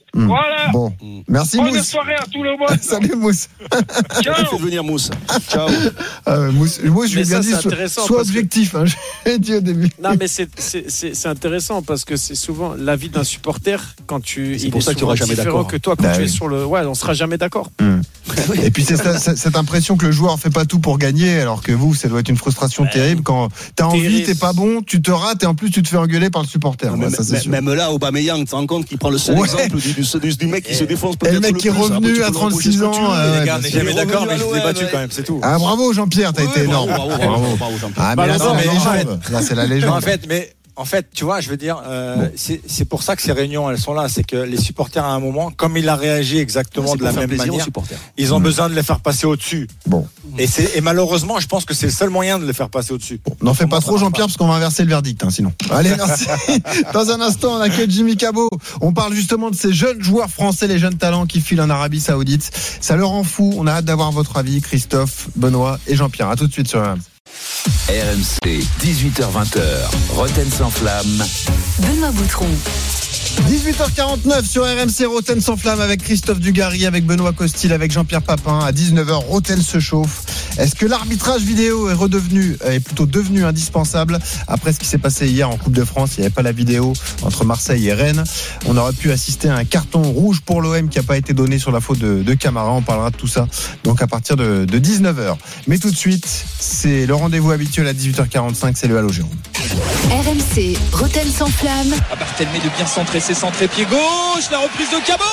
Speaker 3: Mmh.
Speaker 16: Voilà.
Speaker 3: Bon, merci
Speaker 16: Bonne
Speaker 3: Mousse.
Speaker 16: soirée à tout le monde.
Speaker 3: Salut Mousse.
Speaker 16: Ciao.
Speaker 4: Fais venir Mousse. Ciao.
Speaker 3: Ah ouais, Mousse, Mousse, je lui ai bien
Speaker 6: ça,
Speaker 3: dit,
Speaker 6: c'est
Speaker 3: sois,
Speaker 6: intéressant
Speaker 3: sois
Speaker 6: parce que-
Speaker 3: objectif. Hein, j'ai dit au début.
Speaker 6: Non, mais c'est, c'est, c'est, c'est intéressant parce que c'est souvent l'avis d'un supporter quand tu.
Speaker 4: C'est
Speaker 6: il
Speaker 4: pour
Speaker 6: est
Speaker 4: ça qu'il y
Speaker 6: souvent
Speaker 4: aura jamais
Speaker 6: différent
Speaker 4: d'accord.
Speaker 6: que toi quand
Speaker 3: Bah
Speaker 6: tu
Speaker 3: oui.
Speaker 6: es sur le. Ouais, on sera jamais d'accord.
Speaker 3: Mmh. Et puis c'est ça- ça- cette impression que le joueur fait pas tout pour gagner, alors que vous, ça doit être une frustration terrible quand t'as envie,
Speaker 6: terrible.
Speaker 3: t'es pas bon, tu te rates et en plus tu te fais engueuler par le supporter.
Speaker 4: Même,
Speaker 3: Ouais, ça, c'est
Speaker 4: même-
Speaker 3: sûr.
Speaker 4: même là, Aubameyang, tu te rends compte qu'il prend le seul
Speaker 3: Ouais.
Speaker 4: exemple du, du, du, du mec qui se défonce
Speaker 3: Et
Speaker 4: peut-être
Speaker 3: le mec
Speaker 4: le
Speaker 3: qui est
Speaker 4: plus.
Speaker 3: revenu
Speaker 4: Après, tu
Speaker 3: à
Speaker 4: peux
Speaker 3: trente-six
Speaker 4: l'embaucher
Speaker 3: ans.
Speaker 4: ce que tu veux.
Speaker 3: euh,
Speaker 5: Les
Speaker 3: ouais,
Speaker 5: gars, on
Speaker 3: bien
Speaker 5: n'est
Speaker 3: sûr.
Speaker 5: jamais d'accord, mais je vous ai
Speaker 4: Ouais,
Speaker 5: battu
Speaker 4: ouais.
Speaker 5: quand même, c'est tout.
Speaker 3: Ah bravo Jean-Pierre, t'as
Speaker 4: Ouais,
Speaker 3: été
Speaker 4: bravo,
Speaker 3: énorme.
Speaker 4: bravo, bravo, bravo, Jean-Pierre.
Speaker 3: Ah mais là,
Speaker 6: Bah,
Speaker 3: c'est
Speaker 6: non,
Speaker 3: la
Speaker 6: mais
Speaker 5: en
Speaker 3: légende. Là c'est la
Speaker 5: Non,
Speaker 3: légende.
Speaker 5: en fait, mais en fait, tu vois, je veux dire, euh,
Speaker 3: Bon.
Speaker 5: c'est, c'est pour ça que ces réunions, elles sont là. C'est que les supporters, à un moment, comme il a réagi exactement
Speaker 4: C'est
Speaker 5: de la
Speaker 4: pour faire
Speaker 5: même
Speaker 4: plaisir aux
Speaker 5: manière,
Speaker 4: supporters.
Speaker 5: ils ont besoin de les faire passer au-dessus.
Speaker 3: Bon,
Speaker 5: Et, c'est, et malheureusement, je pense que c'est le seul moyen de les faire passer au-dessus.
Speaker 3: n'en fais pas
Speaker 5: Autrement, ça
Speaker 3: trop
Speaker 5: marche
Speaker 3: Jean-Pierre parce qu'on va inverser le verdict hein, sinon. Allez merci. Dans un instant on accueille Jimmy Cabot. On parle justement de ces jeunes joueurs français, les jeunes talents qui filent en Arabie Saoudite. Ça leur rend fou. On a hâte d'avoir votre avis, Christophe, Benoît et Jean-Pierre. À tout de suite sur R M C.
Speaker 2: R M C, dix-huit heures vingt, Rotten sans flamme.
Speaker 14: Benoît Boutron.
Speaker 3: dix-huit heures quarante-neuf sur R M C, Rotten sans flamme avec Christophe Dugarry, avec Benoît Costil, avec Jean-Pierre Papin. À dix-neuf heures, Rotten se chauffe. Est-ce que l'arbitrage vidéo est redevenu, est plutôt devenu indispensable après ce qui s'est passé hier en Coupe de France? Il n'y avait pas la vidéo entre Marseille et Rennes. On aurait pu assister à un carton rouge pour l'O M qui n'a pas été donné sur la faute de, de Camara. On parlera de tout ça donc à partir de, de dix-neuf heures. Mais tout de suite, c'est le rendez-vous habituel à dix-huit heures quarante-cinq, c'est le Halo Jérôme.
Speaker 14: R M C, Rotten sans flamme.
Speaker 7: À Barthelmé de bien centrer, c'est centré pied gauche, la reprise de Cabot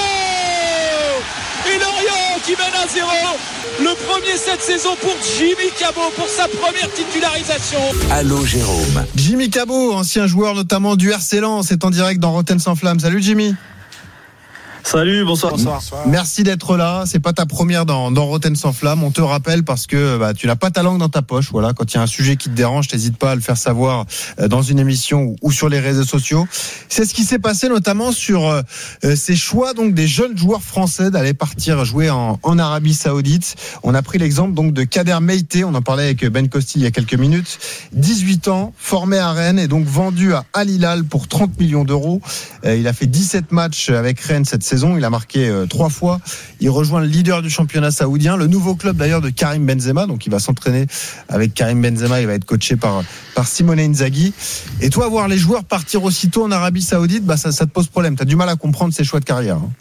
Speaker 7: et Lorient qui mène à zéro. Le premier cette saison pour Jimmy Cabot pour sa première titularisation.
Speaker 2: Allô Jérôme.
Speaker 3: Jimmy Cabot, ancien joueur notamment du R C Lens, est en direct dans Rotten sans flamme. Salut Jimmy.
Speaker 17: Salut, bonsoir.
Speaker 5: Bonsoir.
Speaker 3: Merci d'être là. C'est pas ta première dans, dans Rotten sans flamme. On te rappelle parce que bah, tu n'as pas ta langue dans ta poche. Voilà, quand il y a un sujet qui te dérange, t'hésites pas à le faire savoir euh, dans une émission ou, ou sur les réseaux sociaux. C'est ce qui s'est passé notamment sur euh, ces choix donc des jeunes joueurs français d'aller partir jouer en, en Arabie Saoudite. On a pris l'exemple donc de Kader Meïté. On en parlait avec Ben Costil il y a quelques minutes. dix-huit ans, formé à Rennes et donc vendu à Al Hilal pour trente millions d'euros. Euh, il a fait dix-sept matchs avec Rennes cette saison. Il a marqué euh, trois fois. Il rejoint le leader du championnat saoudien, le nouveau club d'ailleurs de Karim Benzema. Donc il va s'entraîner avec Karim Benzema. Il va être coaché par par Simone Inzaghi. Et toi, voir les joueurs partir aussitôt en Arabie Saoudite, bah ça, ça te pose problème. T'as du mal à comprendre ces choix de carrière. Hein.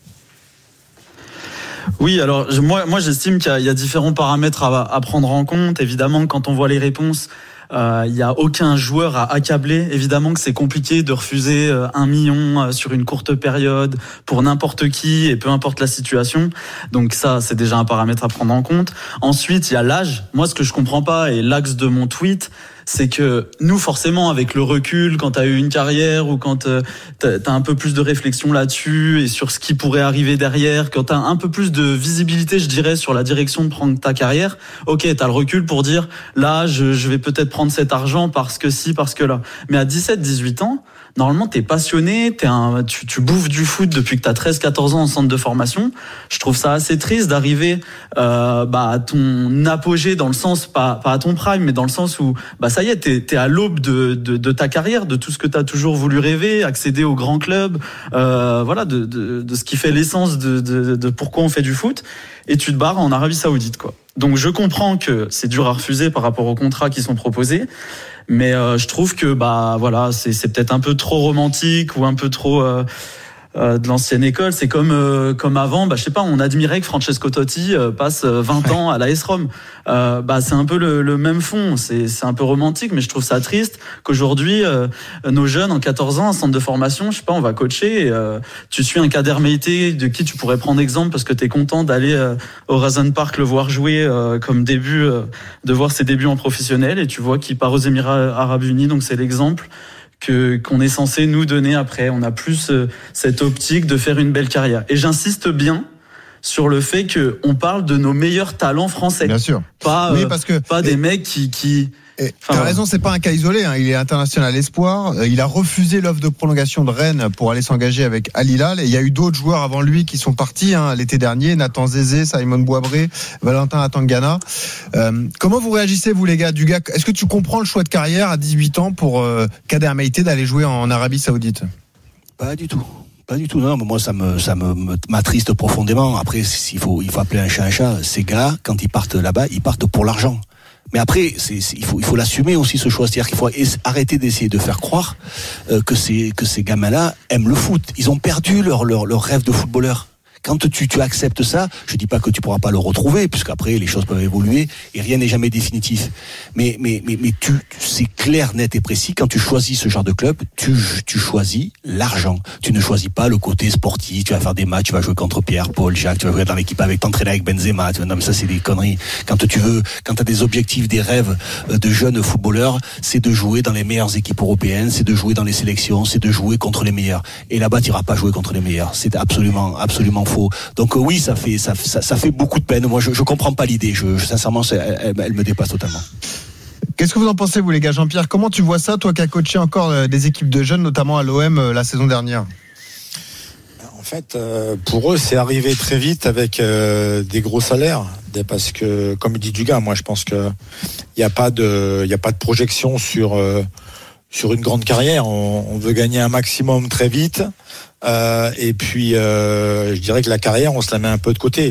Speaker 17: Oui, alors je- moi, moi j'estime qu'il y a, il y a différents paramètres à, à prendre en compte. Évidemment, quand on voit les réponses, euh, il n'y a aucun joueur à accabler. Évidemment que c'est compliqué de refuser euh, un million euh, sur une courte période pour n'importe qui et peu importe la situation. Donc ça, c'est déjà un paramètre à prendre en compte. Ensuite, il y a l'âge. Moi, ce que je comprends pas et l'axe de mon tweet, c'est que nous, forcément, avec le recul, quand tu as eu une carrière ou quand euh, tu as un peu plus de réflexion là-dessus et sur ce qui pourrait arriver derrière, quand tu as un peu plus de visibilité, je dirais, sur la direction de prendre ta carrière, ok, tu as le recul pour dire, là, je, je vais peut-être prendre cet argent parce que si, parce que là. Mais à dix-sept, dix-huit ans, normalement, t'es passionné, t'es un, tu, tu bouffes du foot depuis que t'as treize, quatorze ans en centre de formation. Je trouve ça assez triste d'arriver euh, bah, à ton apogée dans le sens, pas, pas à ton prime, mais dans le sens où bah, ça y est, t'es, t'es à l'aube de, de, de ta carrière, de tout ce que t'as toujours voulu rêver, accéder aux grands clubs, euh, voilà, de, de, de ce qui fait l'essence de, de, de pourquoi on fait du foot. Et tu te barres en Arabie Saoudite, quoi. Donc je comprends que c'est dur à refuser par rapport aux contrats qui sont proposés. Mais euh, je trouve que bah voilà, c'est c'est peut-être un peu trop romantique ou un peu trop euh, euh, de l'ancienne école. C'est comme euh, comme avant, bah je sais pas, on admirait que Francesco Totti euh, passe vingt ans à l'A S Rome. Euh, bah c'est un peu le, le même fond. C'est c'est un peu romantique, mais je trouve ça triste qu'aujourd'hui euh, nos jeunes en quatorze ans, en centre de formation, je sais pas, on va coacher. Et, euh, tu suis un Kader Meïté de qui tu pourrais prendre exemple parce que t'es content d'aller euh, au Horizon Park le voir jouer euh, comme début, euh, de voir ses débuts en professionnel, et tu vois qu'il part aux Émirats Arabes Unis. Donc c'est l'exemple que qu'on est censé nous donner après. On a plus euh, cette optique de faire une belle carrière. Et j'insiste bien sur le fait que on parle de nos meilleurs talents français.
Speaker 3: Bien sûr.
Speaker 17: Pas,
Speaker 3: Oui,
Speaker 17: euh,
Speaker 3: parce que-
Speaker 17: pas des mecs qui, qui...
Speaker 3: Et
Speaker 17: Enfin,
Speaker 3: t'as raison, c'est pas un cas isolé. Hein. Il est international espoir. Euh, Il a refusé l'offre de prolongation de Rennes pour aller s'engager avec Al Hilal. Et il y a eu d'autres joueurs avant lui qui sont partis hein, l'été dernier. Nathan Zézé, Simon Boabré, Valentin Atangana. Euh, comment vous réagissez, vous les gars, du gars? Est-ce que tu comprends le choix de carrière à dix-huit ans pour euh, Kader Meïté d'aller jouer en Arabie Saoudite?
Speaker 4: Pas du tout. Pas du tout, non, mais moi ça me ça me, me m'attriste profondément. Après, il faut il faut appeler un chat un chat. Ces gars, quand ils partent là-bas, ils partent pour l'argent. Mais après, c'est, c'est, il faut il faut l'assumer aussi ce choix, c'est-à-dire qu'il faut arrêter d'essayer de faire croire euh, que ces que ces gamins-là aiment le foot. Ils ont perdu leur leur leur rêve de footballeur. Quand tu, tu acceptes ça, je dis pas que tu pourras pas le retrouver, puisqu'après les choses peuvent évoluer et rien n'est jamais définitif. Mais mais mais mais tu, c'est clair, net et précis. Quand tu choisis ce genre de club, tu tu choisis l'argent. Tu ne choisis pas le côté sportif. Tu vas faire des matchs, tu vas jouer contre Pierre, Paul, Jacques, tu vas jouer dans l'équipe avec t'entraîner avec Benzema. Tu vas, non mais ça c'est des conneries. Quand tu veux, quand t'as des objectifs, des rêves de jeunes footballeurs, c'est de jouer dans les meilleures équipes européennes, c'est de jouer dans les sélections, c'est de jouer contre les meilleurs. Et là-bas, tu iras pas jouer contre les meilleurs. C'est absolument absolument faux. Donc euh, oui, ça fait ça, ça, ça fait beaucoup de peine. Moi, je, je comprends pas l'idée. Je, je sincèrement, elle, elle me dépasse totalement.
Speaker 3: Qu'est-ce que vous en pensez, vous les gars? Jean-Pierre, comment tu vois ça, toi qui as coaché encore des équipes de jeunes, notamment à l'O M la saison dernière?
Speaker 9: En fait, euh, pour eux, c'est arrivé très vite avec euh, des gros salaires, parce que, comme dit Dugas, moi, je pense que il y a pas de, il y a pas de projection sur euh, sur une grande carrière. On, on veut gagner un maximum très vite. Euh, et puis, euh, je dirais que la carrière, on se la met un peu de côté.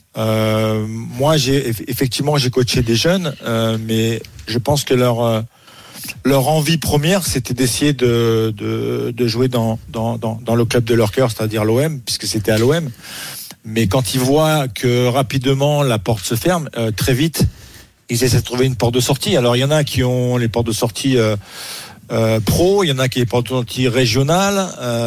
Speaker 9: Euh, moi, j'ai effectivement, j'ai coaché des jeunes, euh, mais je pense que leur euh, leur envie première, c'était d'essayer de de, de jouer dans, dans dans dans le club de leur cœur, c'est-à-dire l'O M, puisque c'était à l'O M. Mais quand ils voient que rapidement la porte se ferme, euh, très vite, ils essaient de trouver une porte de sortie. Alors, il y en a qui ont les portes de sortie. Euh, Euh, pro, il y en a qui sont en régional,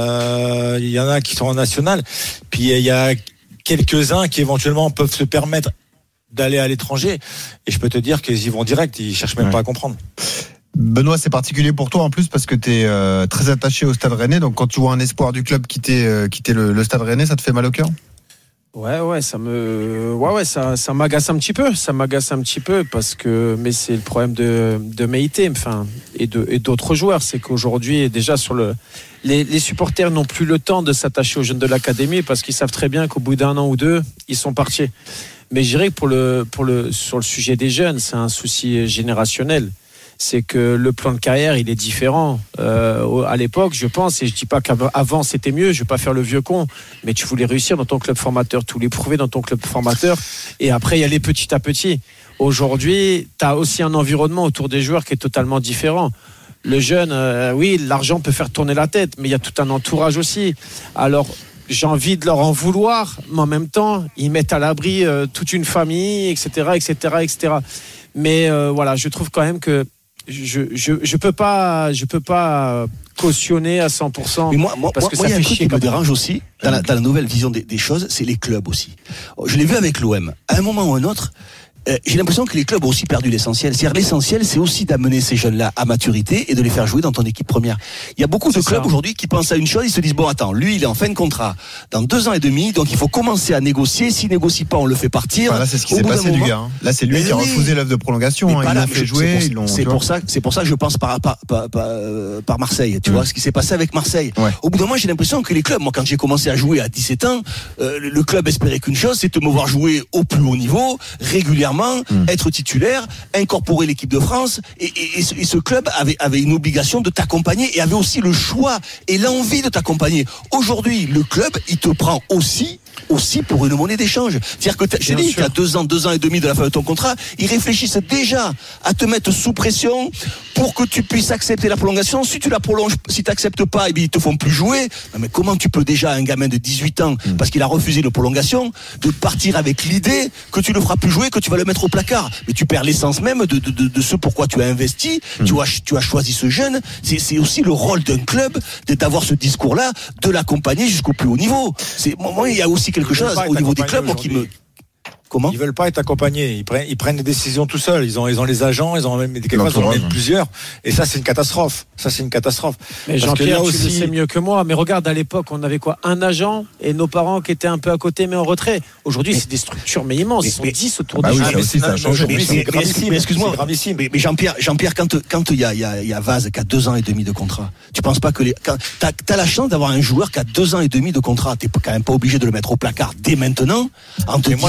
Speaker 9: euh, il y en a qui sont en national, puis il y a quelques-uns qui éventuellement peuvent se permettre d'aller à l'étranger, et je peux te dire qu'ils y vont direct, ils cherchent même ouais. pas à comprendre.
Speaker 3: Benoît, c'est particulier pour toi en plus parce que tu es euh, très attaché au Stade Rennais, donc quand tu vois un espoir du club quitter, euh, quitter le, le Stade Rennais, ça te fait mal au cœur?
Speaker 6: Ouais, ouais, ça me, ouais, ouais, ça, ça m'agace un petit peu, ça m'agace un petit peu parce que, mais c'est le problème de, de Meïté, enfin, et de, et d'autres joueurs, c'est qu'aujourd'hui, déjà sur le, les, les supporters n'ont plus le temps de s'attacher aux jeunes de l'académie parce qu'ils savent très bien qu'au bout d'un an ou deux, ils sont partis. Mais je dirais que pour le, pour le, sur le sujet des jeunes, c'est un souci générationnel. C'est que le plan de carrière, il est différent. Euh, à l'époque, je pense, et je dis pas qu'avant c'était mieux, je vais pas faire le vieux con, mais tu voulais réussir dans ton club formateur, tu voulais prouver dans ton club formateur, et après y aller petit à petit. Aujourd'hui, tu as aussi un environnement autour des joueurs qui est totalement différent. Le jeune, euh, oui, l'argent peut faire tourner la tête, mais il y a tout un entourage aussi. Alors, j'ai envie de leur en vouloir, mais en même temps, ils mettent à l'abri euh, toute une famille, et cetera, et cetera, et cetera. Mais euh, voilà, je trouve quand même que Je, je je peux pas je peux pas cautionner à cent pour cent.
Speaker 4: Mais moi moi
Speaker 6: parce
Speaker 4: moi,
Speaker 6: que
Speaker 4: moi
Speaker 6: ça
Speaker 4: il y a un truc qui me dérange aussi dans la, dans la nouvelle vision des, des choses, c'est les clubs aussi. Je l'ai vu avec l'O M. À un moment ou un autre, euh, j'ai l'impression que les clubs ont aussi perdu l'essentiel. C'est-à-dire l'essentiel, c'est aussi d'amener ces jeunes-là à maturité et de les faire jouer dans ton équipe première. Il y a beaucoup de clubs aujourd'hui qui pensent à une chose, ils se disent bon attends, lui il est en fin de contrat dans deux ans et demi, donc il faut commencer à négocier. S'il négocie pas, on le fait partir.
Speaker 3: Enfin, là c'est ce qui s'est passé du gars. Hein. Là c'est lui mais qui a oui. refusé l'offre de prolongation. Hein. Ils l'ont fait jouer.
Speaker 4: C'est pour, c'est pour ça, c'est pour ça que je pense par par par, par, par Marseille. Tu mmh. vois ce qui s'est passé avec Marseille. Ouais. Au bout d'un moment, j'ai l'impression que les clubs, moi quand j'ai commencé à jouer à dix-sept ans, euh, le club espérait qu'une chose, c'est de me voir jouer au plus haut niveau, régulièrement, mmh. être titulaire, incorporer l'équipe de France, et, et, et, ce, et ce club avait, avait une obligation de t'accompagner et avait aussi le choix et l'envie de t'accompagner. Aujourd'hui, le club, il te prend aussi aussi pour une monnaie d'échange. C'est-à-dire que je t'ai dit qu'à deux ans, deux ans et demi de la fin de ton contrat, ils réfléchissent déjà à te mettre sous pression pour que tu puisses accepter la prolongation. Si tu la prolonges, si tu n'acceptes pas, eh bien, ils te font plus jouer. Non, mais comment tu peux déjà, un gamin de dix-huit ans, mmh. parce qu'il a refusé une prolongation, de partir avec l'idée que tu le feras plus jouer, que tu vas le mettre au placard? Mais tu perds l'essence même de, de, de, de ce pourquoi tu as investi, mmh. tu, as, tu as choisi ce jeune. C'est, c'est aussi le rôle d'un club d'avoir ce discours-là, de l'accompagner jusqu'au plus haut niveau. C'est, moi, il y a aussi quelque chose au niveau des clubs, moi, qui me... Comment?
Speaker 9: Ils veulent pas être accompagnés. Ils prennent, ils prennent des décisions tout seuls. Ils ont, ils ont les agents, ils ont même des quelquefois, ils en ont même plusieurs. Et ça, c'est une catastrophe. Ça, c'est une catastrophe.
Speaker 6: Mais Jean-Pierre, tu aussi... le sais mieux que moi. Mais regarde, à l'époque, on avait quoi? Un agent et nos parents qui étaient un peu à côté, mais en retrait. Aujourd'hui, mais... c'est des structures, mais immenses. Ils sont mais... dix autour
Speaker 3: bah
Speaker 6: de
Speaker 3: oui, ça aussi, ça a changé.
Speaker 4: Mais, mais, mais, mais, mais excuse-moi, mais, mais Jean-Pierre, Jean-Pierre, quand, quand il y a, il y a, il y a Vaz qui a deux ans et demi de contrat, tu penses pas que les, quand, t'as, t'as la chance d'avoir un joueur qui a deux ans et demi de contrat, t'es quand même pas obligé de le mettre au placard dès maintenant, en te
Speaker 9: mais moi,
Speaker 4: disant,
Speaker 9: je l'ai eu.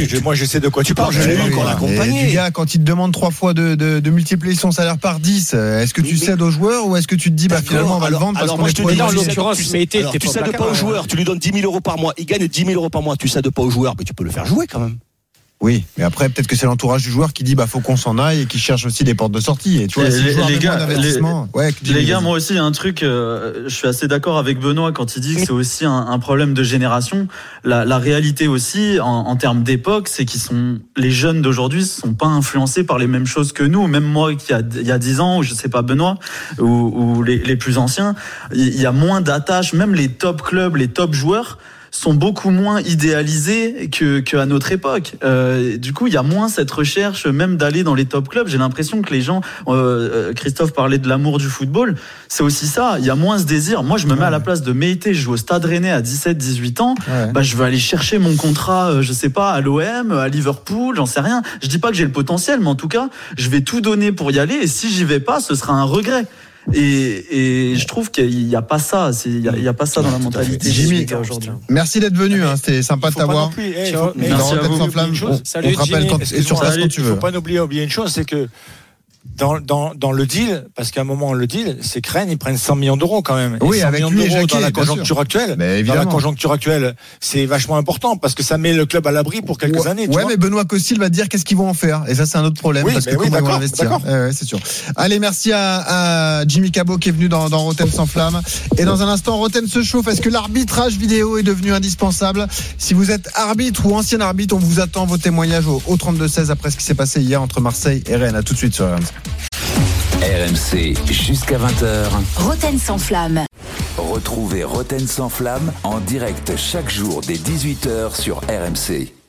Speaker 5: oui, je, moi je sais de quoi tu parles.
Speaker 3: Je l'ai eu qu'on l'accompagnait. Du gars, quand il te demande trois fois de, de, de multiplier son salaire par dix, est-ce que tu oui, cèdes aux joueurs ou est-ce que tu te dis bah finalement on va alors, le vendre parce qu'on est trop
Speaker 6: en l'occurrence, mais tu
Speaker 4: cèdes pas aux joueurs, tu lui donnes dix mille euros par mois, il gagne dix mille euros par mois, tu cèdes pas aux joueurs, mais tu peux le faire jouer quand même.
Speaker 3: Oui, mais après peut-être que c'est l'entourage du joueur qui dit bah faut qu'on s'en aille et qui cherche aussi des portes de sortie. Et tu vois,
Speaker 17: les,
Speaker 3: si
Speaker 17: les, les gars, les,
Speaker 3: ouais,
Speaker 17: les gars, moi aussi il y a un truc. Euh, je suis assez d'accord avec Benoît quand il dit que c'est aussi un, un problème de génération. La, la réalité aussi, en, en termes d'époque, c'est qu'ils sont les jeunes d'aujourd'hui sont pas influencés par les mêmes choses que nous. Même moi qui a il y a dix ans, ou je sais pas Benoît, ou, ou les, les plus anciens, il y a moins d'attaches. Même les top clubs, les top joueurs sont beaucoup moins idéalisés que qu'à notre époque. Euh, du coup, il y a moins cette recherche même d'aller dans les top clubs. J'ai l'impression que les gens, euh, Christophe parlait de l'amour du football, c'est aussi ça. Il y a moins ce désir. Moi, je me mets à la place de Meïté, je joue au Stade Rennais à dix-sept dix-huit ans. Ouais. Bah, je veux aller chercher mon contrat, euh, je sais pas, à l'O M, à Liverpool, j'en sais rien. Je dis pas que j'ai le potentiel, mais en tout cas, je vais tout donner pour y aller. Et si j'y vais pas, ce sera un regret. Et, et je trouve qu'il n'y a pas ça, il n'y a, il y a pas ça dans la mentalité
Speaker 3: Jimmy aujourd'hui. Merci d'être venu, hein, c'était sympa de t'avoir.
Speaker 5: Merci à vous.
Speaker 3: Sans flamme, on,
Speaker 5: Salut,
Speaker 3: on te rappelle quand, et sur ça quand tu veux. Il ne faut pas
Speaker 5: oublier, oublier une chose, c'est que dans, dans, dans le deal, parce qu'à un moment, le deal, c'est que Rennes, ils prennent cent millions d'euros quand même.
Speaker 3: Oui, avec lui et Jacquet,
Speaker 5: dans la conjoncture actuelle.
Speaker 3: Mais
Speaker 5: dans la conjoncture actuelle, c'est vachement important parce que ça met le club à l'abri pour quelques
Speaker 3: ouais,
Speaker 5: années. Tu
Speaker 3: ouais,
Speaker 5: vois
Speaker 3: mais Benoît Costil va dire qu'est-ce qu'ils vont en faire. Et ça, c'est un autre problème.
Speaker 5: Oui,
Speaker 3: parce que
Speaker 5: oui,
Speaker 3: comment ils vont
Speaker 5: d'accord,
Speaker 3: investir.
Speaker 5: d'accord.
Speaker 3: Euh, c'est sûr. Allez, merci à, à Jimmy Cabot qui est venu dans, dans Rotten sans flamme. Et dans un instant, Rotten se chauffe. Est-ce que l'arbitrage vidéo est devenu indispensable? Si vous êtes arbitre ou ancien arbitre, on vous attend vos témoignages au, au trente-deux seize après ce qui s'est passé hier entre Marseille et Rennes. À tout de suite sur R M C.
Speaker 2: R M C jusqu'à vingt heures.
Speaker 14: Rotten sans flamme.
Speaker 2: Retrouvez Rotten sans flamme en direct chaque jour dès dix-huit heures sur R M C.